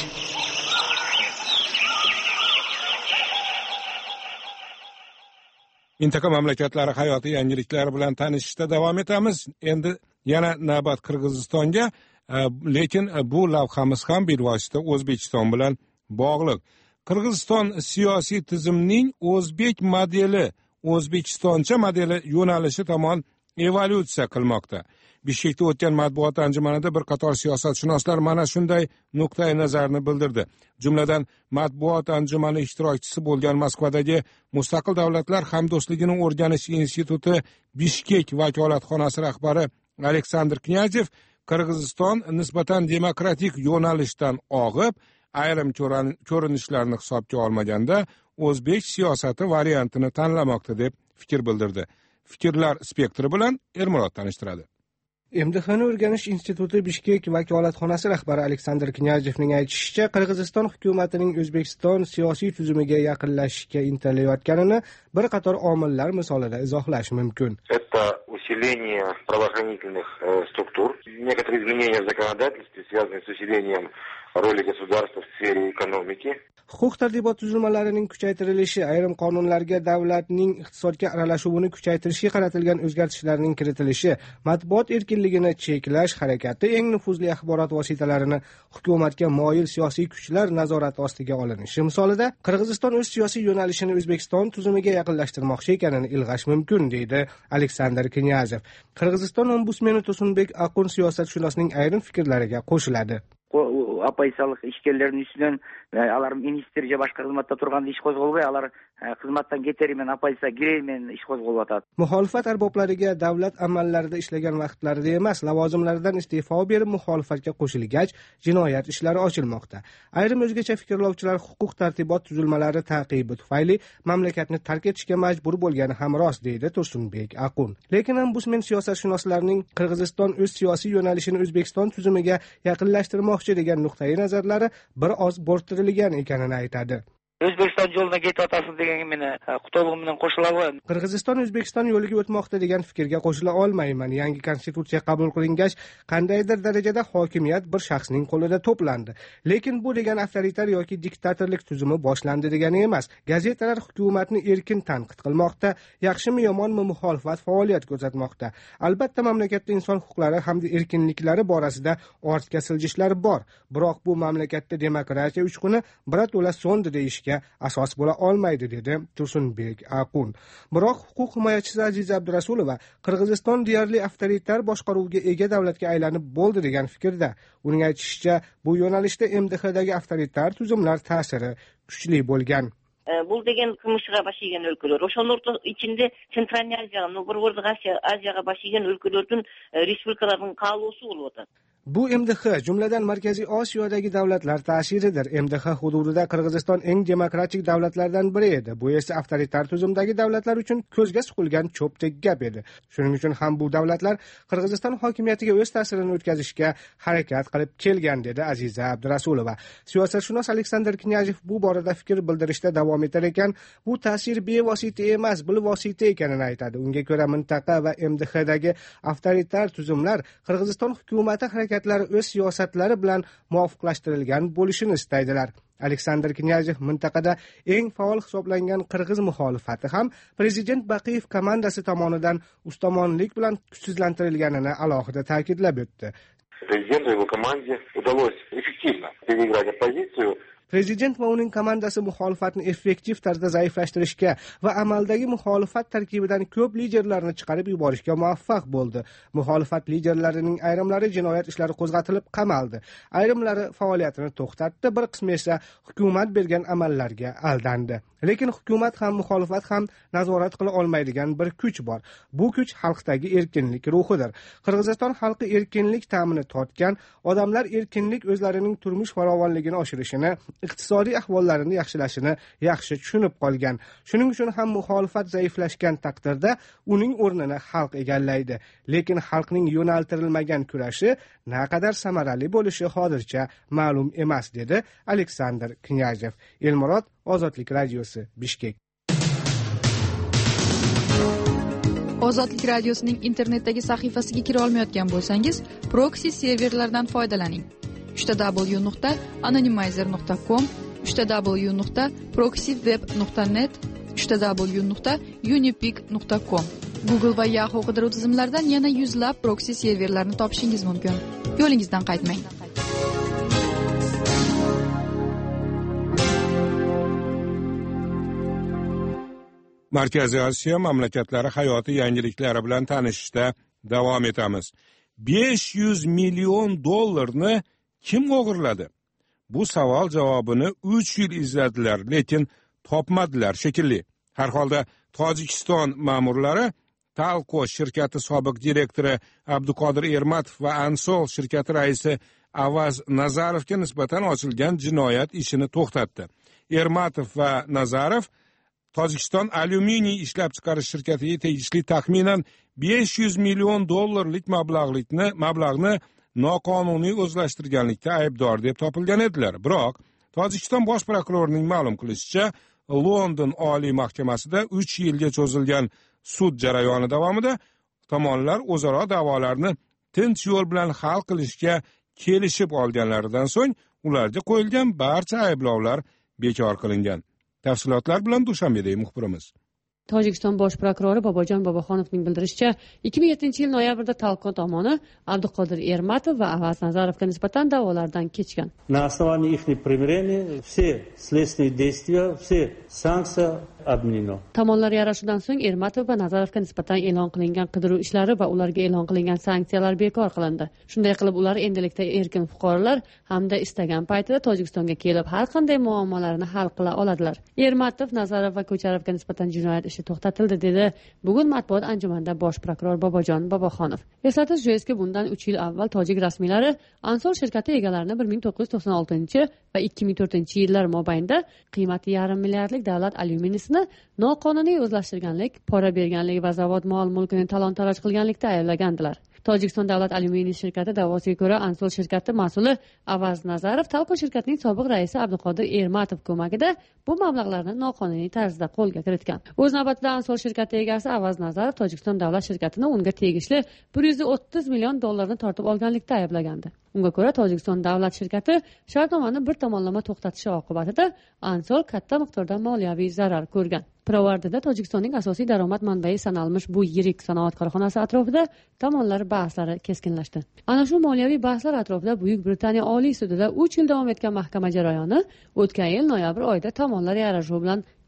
Mintaqa mamlakatlari hayotiy yangiliklari bilan tanishishda davom etamiz. Endi yana navbat Qirg'izistonga, lekin bu lavhamiz ham bilvosita O'zbekiston bilan bog'liq. Qirg'iziston siyosiy tizimning o'zbek modeli, O'zbekistoncha modeli yo'nalishi tomon evolyutsiya qilmoqda. Bishkekda o'tgan matbuot anjumanida bir qator siyosatshunoslar mana shunday nuqtai nazarni bildirdi. Jumladan, matbuot anjumani ishtirokchisi bo'lgan Moskvadagi Mustaqil davlatlar hamdo'stligini o'rganish instituti Bishkek vakolatxonasi rahbari Aleksandr Knyazev Qirg'iziston nisbatan demokratik yo'nalishdan og'ib, ayrim ko'rinishlarni hisobga olmaganda o'zbek siyosati variantini tanlamoqda deb fikr bildirdi. Fikrlar spektri bilan Ermurod tanishtiradi. M D Hni o'rganish instituti Bishkek vakolatxonasi rahbari Aleksandr Knyazevning aytishicha, Qirg'iziston hukumatining O'zbekiston siyosiy tuzumiga yaqinlashishga intilayotganini bir qator omillar misolida izohlash mumkin. Это усиление правоохранительных структур, некоторые изменения в законодательстве, связанные с усилением роли государства в сфере экономики. Huquq-tartibot tuzilmalarining kuchaytirilishi, ayrim qonunlarga davlatning iqtisodga aralashuvini kuchaytirishga qaratilgan o'zgartishlarning kiritilishi, matbuot erkinligini cheklash harakati, eng nufuzli axborot vositalarini hukumatga moyil siyosiy kuchlar nazorati ostiga olinishi misolida Qirg'iziston o'z siyosiy yo'nalishini O'zbekiston tuzumiga yaqinlashtirmoqchi ekanini ilg'ash mumkin, deydi Aleksandr Knyazev. Qirg'iziston ombudsmeni Tursunbek Aqun siyosatshunosning ayrim fikrlariga qo'shiladi. Оппозициялык ишкерлердин үстүнөн алар министр же башка кызматта турганда иш козголбой, алар кызматтан кетери менен оппозиция кирери менен иш козголуп атат. Muxolifat arboblariga davlat amallarida ishlagan vaqtlarida emas, lavozimlaridan iste'fo berib muxolifatga qo'shilgach, jinoyat ishlari ochilmoqda. Ayrim o'zgacha fikrlovchilar huquq-tartibot tuzilmalari taqibi tufayli mamlakatni tark etishga majbur bo'lgani ham rost, deydi Tursunbek Aqun. Lekin ombudsmen siyosatshunoslarning Qirg'iziston o'z siyosiy yo'nalishini O'zbekiston tuzumiga yaqinlashtirmoqchi degan nuqtai nazarlari bir oz bo'rttirilgan ekanini aytadi. O'zbekiston yo'luna ketib atasın degan meni qutoligim bilan qo'shila olmayman. Qirg'iziston O'zbekiston yo'liga o'tmoqda degan fikrga qo'shila olmayman. Yangi konstitutsiya qabul qilingach, qandaydir darajada hokimiyat bir shaxsning qo'lida to'plandi. Lekin bu degan avtoritar yoki diktatorlik tuzumi boshlandi degani emas. Gazetalar hukumatni erkin tanqid qilmoqda, yaxshimi yomonmi muxolifat faoliyat ko'rsatmoqda. Albatta mamlakatda inson huquqlari hamda erkinliklari borasida ortga siljishlar bor. Biroq bu mamlakatda demokratiya uchquni birato'la so'ndi deyishga asos bo'la olmaydi, dedi Tursunbek Aqun. Biroq huquq himoyachisi Aziza Abdurasulova Qirg'iziston deyarli avtoritar boshqaruvga ega davlatga aylanib bo'ldi degan fikrda. Uning aytishicha, bu yo'nalishda M D Hdagi avtoritar tuzumlar ta'siri kuchli bo'lgan. Бул деген кымышка башыйган өлкөлөр. Ошонун ичинде Центральный Азияга, Ногородок Азияга башыйган өлкөлөрдүн республикалардын каалоосу болуп атат. Bu M D H jumladan Markaziy Osiyodagi davlatlar ta'siridir. M D H hududida Qirg'iziston eng demokratik davlatlardan biri edi. Bu esa avtoritar tuzumdagi davlatlar uchun ko'zga suqilgan cho'pdek gap edi. Shuning uchun ham bu davlatlar Qirg'iziston hokimiyatiga o'z ta'sirini o'tkazishga harakat qilib kelgan, dedi Aziza Abdurasulova. Siyosatshunos Aleksandr Knyazyev bu borada fikr bildirishda davom etar ekan, bu ta'sir bevosita emas, bilvosita ekanini aytadi. Unga ko'ra mintaqa va M D Hdagi avtoritar tuzumlar Qirg'iziston hukumati harakatlari o'z siyosatlari bilan muvofiqlashtirilgan bo'lishini istaydilar. Aleksandr Knyazyev mintaqada eng faol hisoblangan qirg'iz muxolifati ham prezident Baqiyev komandasi tomonidan ustamonlik bilan kuchsizlantirilganini alohida ta'kidlab o'tdi. Президенту и его команде удалось эффективно переиграть оппозицию. Prezident va uning komandasi muxolifatni effektiv tarzda zaiflashtirishga va amaldagi muxolifat tarkibidan ko'p liderlarni chiqarib yuborishga muvaffaq bo'ldi. Muxolifat liderlarining ayrimlari jinoyat ishlari qo'zg'atilib qamaldi, ayrimlari faoliyatini to'xtatdi, bir qismi esa hukumat bergan amallarga aldandi. Lekin hukumat ham muxolifat ham nazorat qila olmaydigan bir kuch bor. Bu kuch xalqdagi erkinlik ruhidir. Qirg'iziston xalqi erkinlik ta'mini totgan, odamlar erkinlik o'zlarining turmush farovonligini oshirishini, iqtisodiy ahvollarini yaxshilashini yaxshi tushunib qolgan. Shuning uchun ham muxolifat zaiflashgan taqdirda uning o'rnini xalq egallaydi. Lekin xalqning yo'naltirilmagan kurashi naqadar samarali bo'lishi hozircha ma'lum emas, dedi Aleksandr Knyazyev. Elmurod, Ozodlik radiosi, Bishkek. Ozodlik radiosining internetdagi sahifasiga kira olmayotgan bo'lsangiz, proxy serverlardan foydalaning. uch w nuqta anonymizer nuqta com, uch w nuqta proxyweb nuqta net, uch w nuqta unipic nuqta com. Google va Yahoo qidiruv tizimlaridan yana yuzlab proxy serverlarni topishingiz mumkin. Yo'lingizdan qaytmang. Markaziy Osiyo mamlakatlari hayoti yangiliklari bilan tanishishda davom etamiz. besh yuz million dollarni kim o'g'irladi? Bu savol javobini uch yil izladilar, lekin topmadilar shekilli. Har holda Tojikiston ma'murlari Talco shirkati sobiq direktori Abduqodir Ermatov va Ansol shirkati raisi Avaz Nazarovga nisbatan ochilgan jinoyat ishini to'xtatdi. Ermatov va Nazarov Tojikiston alyuminiy ishlab chiqarish shirkatiga tegishli taxminan besh yuz million dollarlik mablag'likni mablag'ni noqonuniy o'zlashtirganlikda aybdor deb topilgan edilar. Biroq Tojikiston bosh prokurorining ma'lum qilishicha, London Oliy Mahkamasida uch yilga cho'zilgan sud jarayoni davomida tomonlar o'zaro da'volarni tinch yo'l bilan hal qilishga kelishib olganlaridan so'ng ularga qo'yilgan barcha ayblovlar bekor qilingan. Tafsilotlar bilan Dushanbedagi muxbirimiz. Tojikiston bosh prokurori Bobojon Boboxonovning bildirishicha, ikki ming yettinchi yil noyabrda Talco tomoni Abduqodir Ermatov va Avaz Nazarovga nisbatan da'volardan kechgan. На основании их примирения все следственные действия, все санкции отменено. Tomonlar yarashuvidan so'ng Ermatov va Nazarovga nisbatan e'lon qilingan qidiruv ishlari va ularga e'lon qilingan sanksiyalar bekor qilindi. Shunday qilib ular endilikda erkin fuqarolar hamda istagan paytida Tojikistonga kelib har qanday muammolarni hal qila oladilar. Ermatov, Nazarov va Ko'charovga nisbatan jinoyat ishi to'xtatildi, dedi bugun matbuot anjumanida bosh prokuror Bobojon Boboxonov. Eslatish joizki, bundan uch yil avval tojik rasmiylari Ansol shirkati egalarini bir ming to'qqiz yuz to'qson oltinchi va ikki ming to'rtinchi yillar mobaynida qiymati yarim milliardlik davlat alyuminiyni noqonuniy o'zlashtirganlik, pora berganlik va zavod mol-mulkini talon-taroj qilganlikda ayblagandilar. Tojikiston davlat alyuminiy shirkati da'vosiga ko'ra Ansol shirkati mas'uli Avaz Nazarov Talco shirkatining sobiq raisi Abduqodir Ermatov ko'magida bu mablag'larni noqonuniy tarzda qo'lga kiritgan. O'z navbatida Ansol shirkati egasi Avaz Nazarov Tojikiston davlat shirkatini unga tegishli bir yuz o'ttiz million dollarni tortib olganlikda ayblagandi. Unga ko'ra Tojikiston davlat shirkati shartnomani bir tomonlama to'xtatishi oqibatida Ansol katta miqdorda moliyaviy zarar ko'rgan. Pirovardida Tojikistonning asosiy daromad manbai sanalmish bu yirik sanoat korxonasi atrofida tomonlar bahslari keskinlashdi. Ana shu moliyaviy bahslar atrofida Buyuk Britaniya Oliy sudida uch yil davom etgan mahkama jarayoni o'tgan yil noyabr oyida tomonlar yarashuvi bilan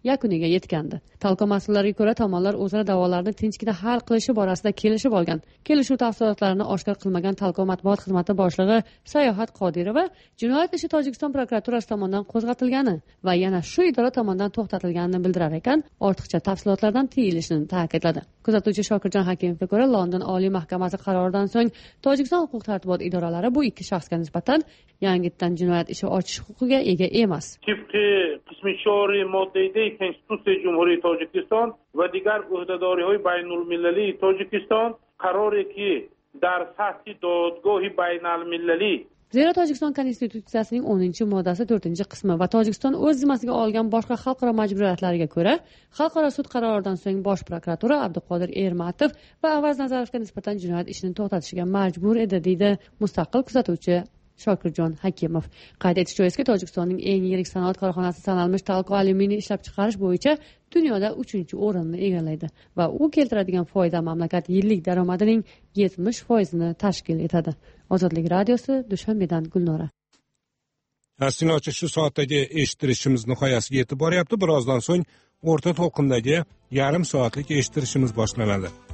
yakuniga yetgandi. Talqon mas'ullariga ko'ra, tomonlar o'zaro da'volarni tinchgina hal qilishi borasida kelishib olgan. Kelishuv tafsilotlarini oshkor qilmagan Talqon matbuot xizmati boshlig'i Sayohat Qodirova jinoyat ishi Tojikiston prokuraturasi tomonidan qo'zg'atilgani va yana shu idora tomonidan to'xtatilganini bildirar ekan, ortiqcha tafsilotlardan tiyilishini ta'kidladi. Kuzatuvchi Shokirjon Hakimovga ko'ra, London Oliy Mahkamasi qaroridan so'ng Tojikiston huquq-tartibot idoralari bu ikki shaxsga nisbatan yangitdan jinoyat ishi ochish huquqiga ega emas. Tifqi qismi chori moddai Konstitutsiya Jumhuriyati Tojikiston va digar uhdadorihoy baynulmillaliy Tojikiston qaroriki dar sathi dadgohi baynalmillaliy. Zero Tojikiston Konstitutsiyasining o'ninchi moddasi to'rtinchi qismi va Tojikiston o'z zimmasiga olgan boshqa xalqaro majburiyatlariga ko'ra, xalqaro sud qaroridan so'ng Bosh prokuratura Abduqodir Ermatov va Avaz Nazarovga nisbatan jinoyat ishini to'xtatishga majbur edi, deydi mustaqil kuzatuvchi Shokirjon Hakimov. Qayd etish joizki, Tojikistonning eng yirik sanoat korxonasi sanalmish Talco alyuminiy ishlab chiqarish bo'yicha dunyoda uchinchi o'rinni egallaydi va u keltiradigan foyda mamlakat yillik daromadining yetmish foizini tashkil etadi. Ozodlik radiosi, Dushanbedan Gulnora. Asinochi shu soatdagi eshittirishimiz nihoyasiga yetib boryapti. Birozdan so'ng o'rta to'lqindagi yarim soatlik eshittirishimiz boshlanadi.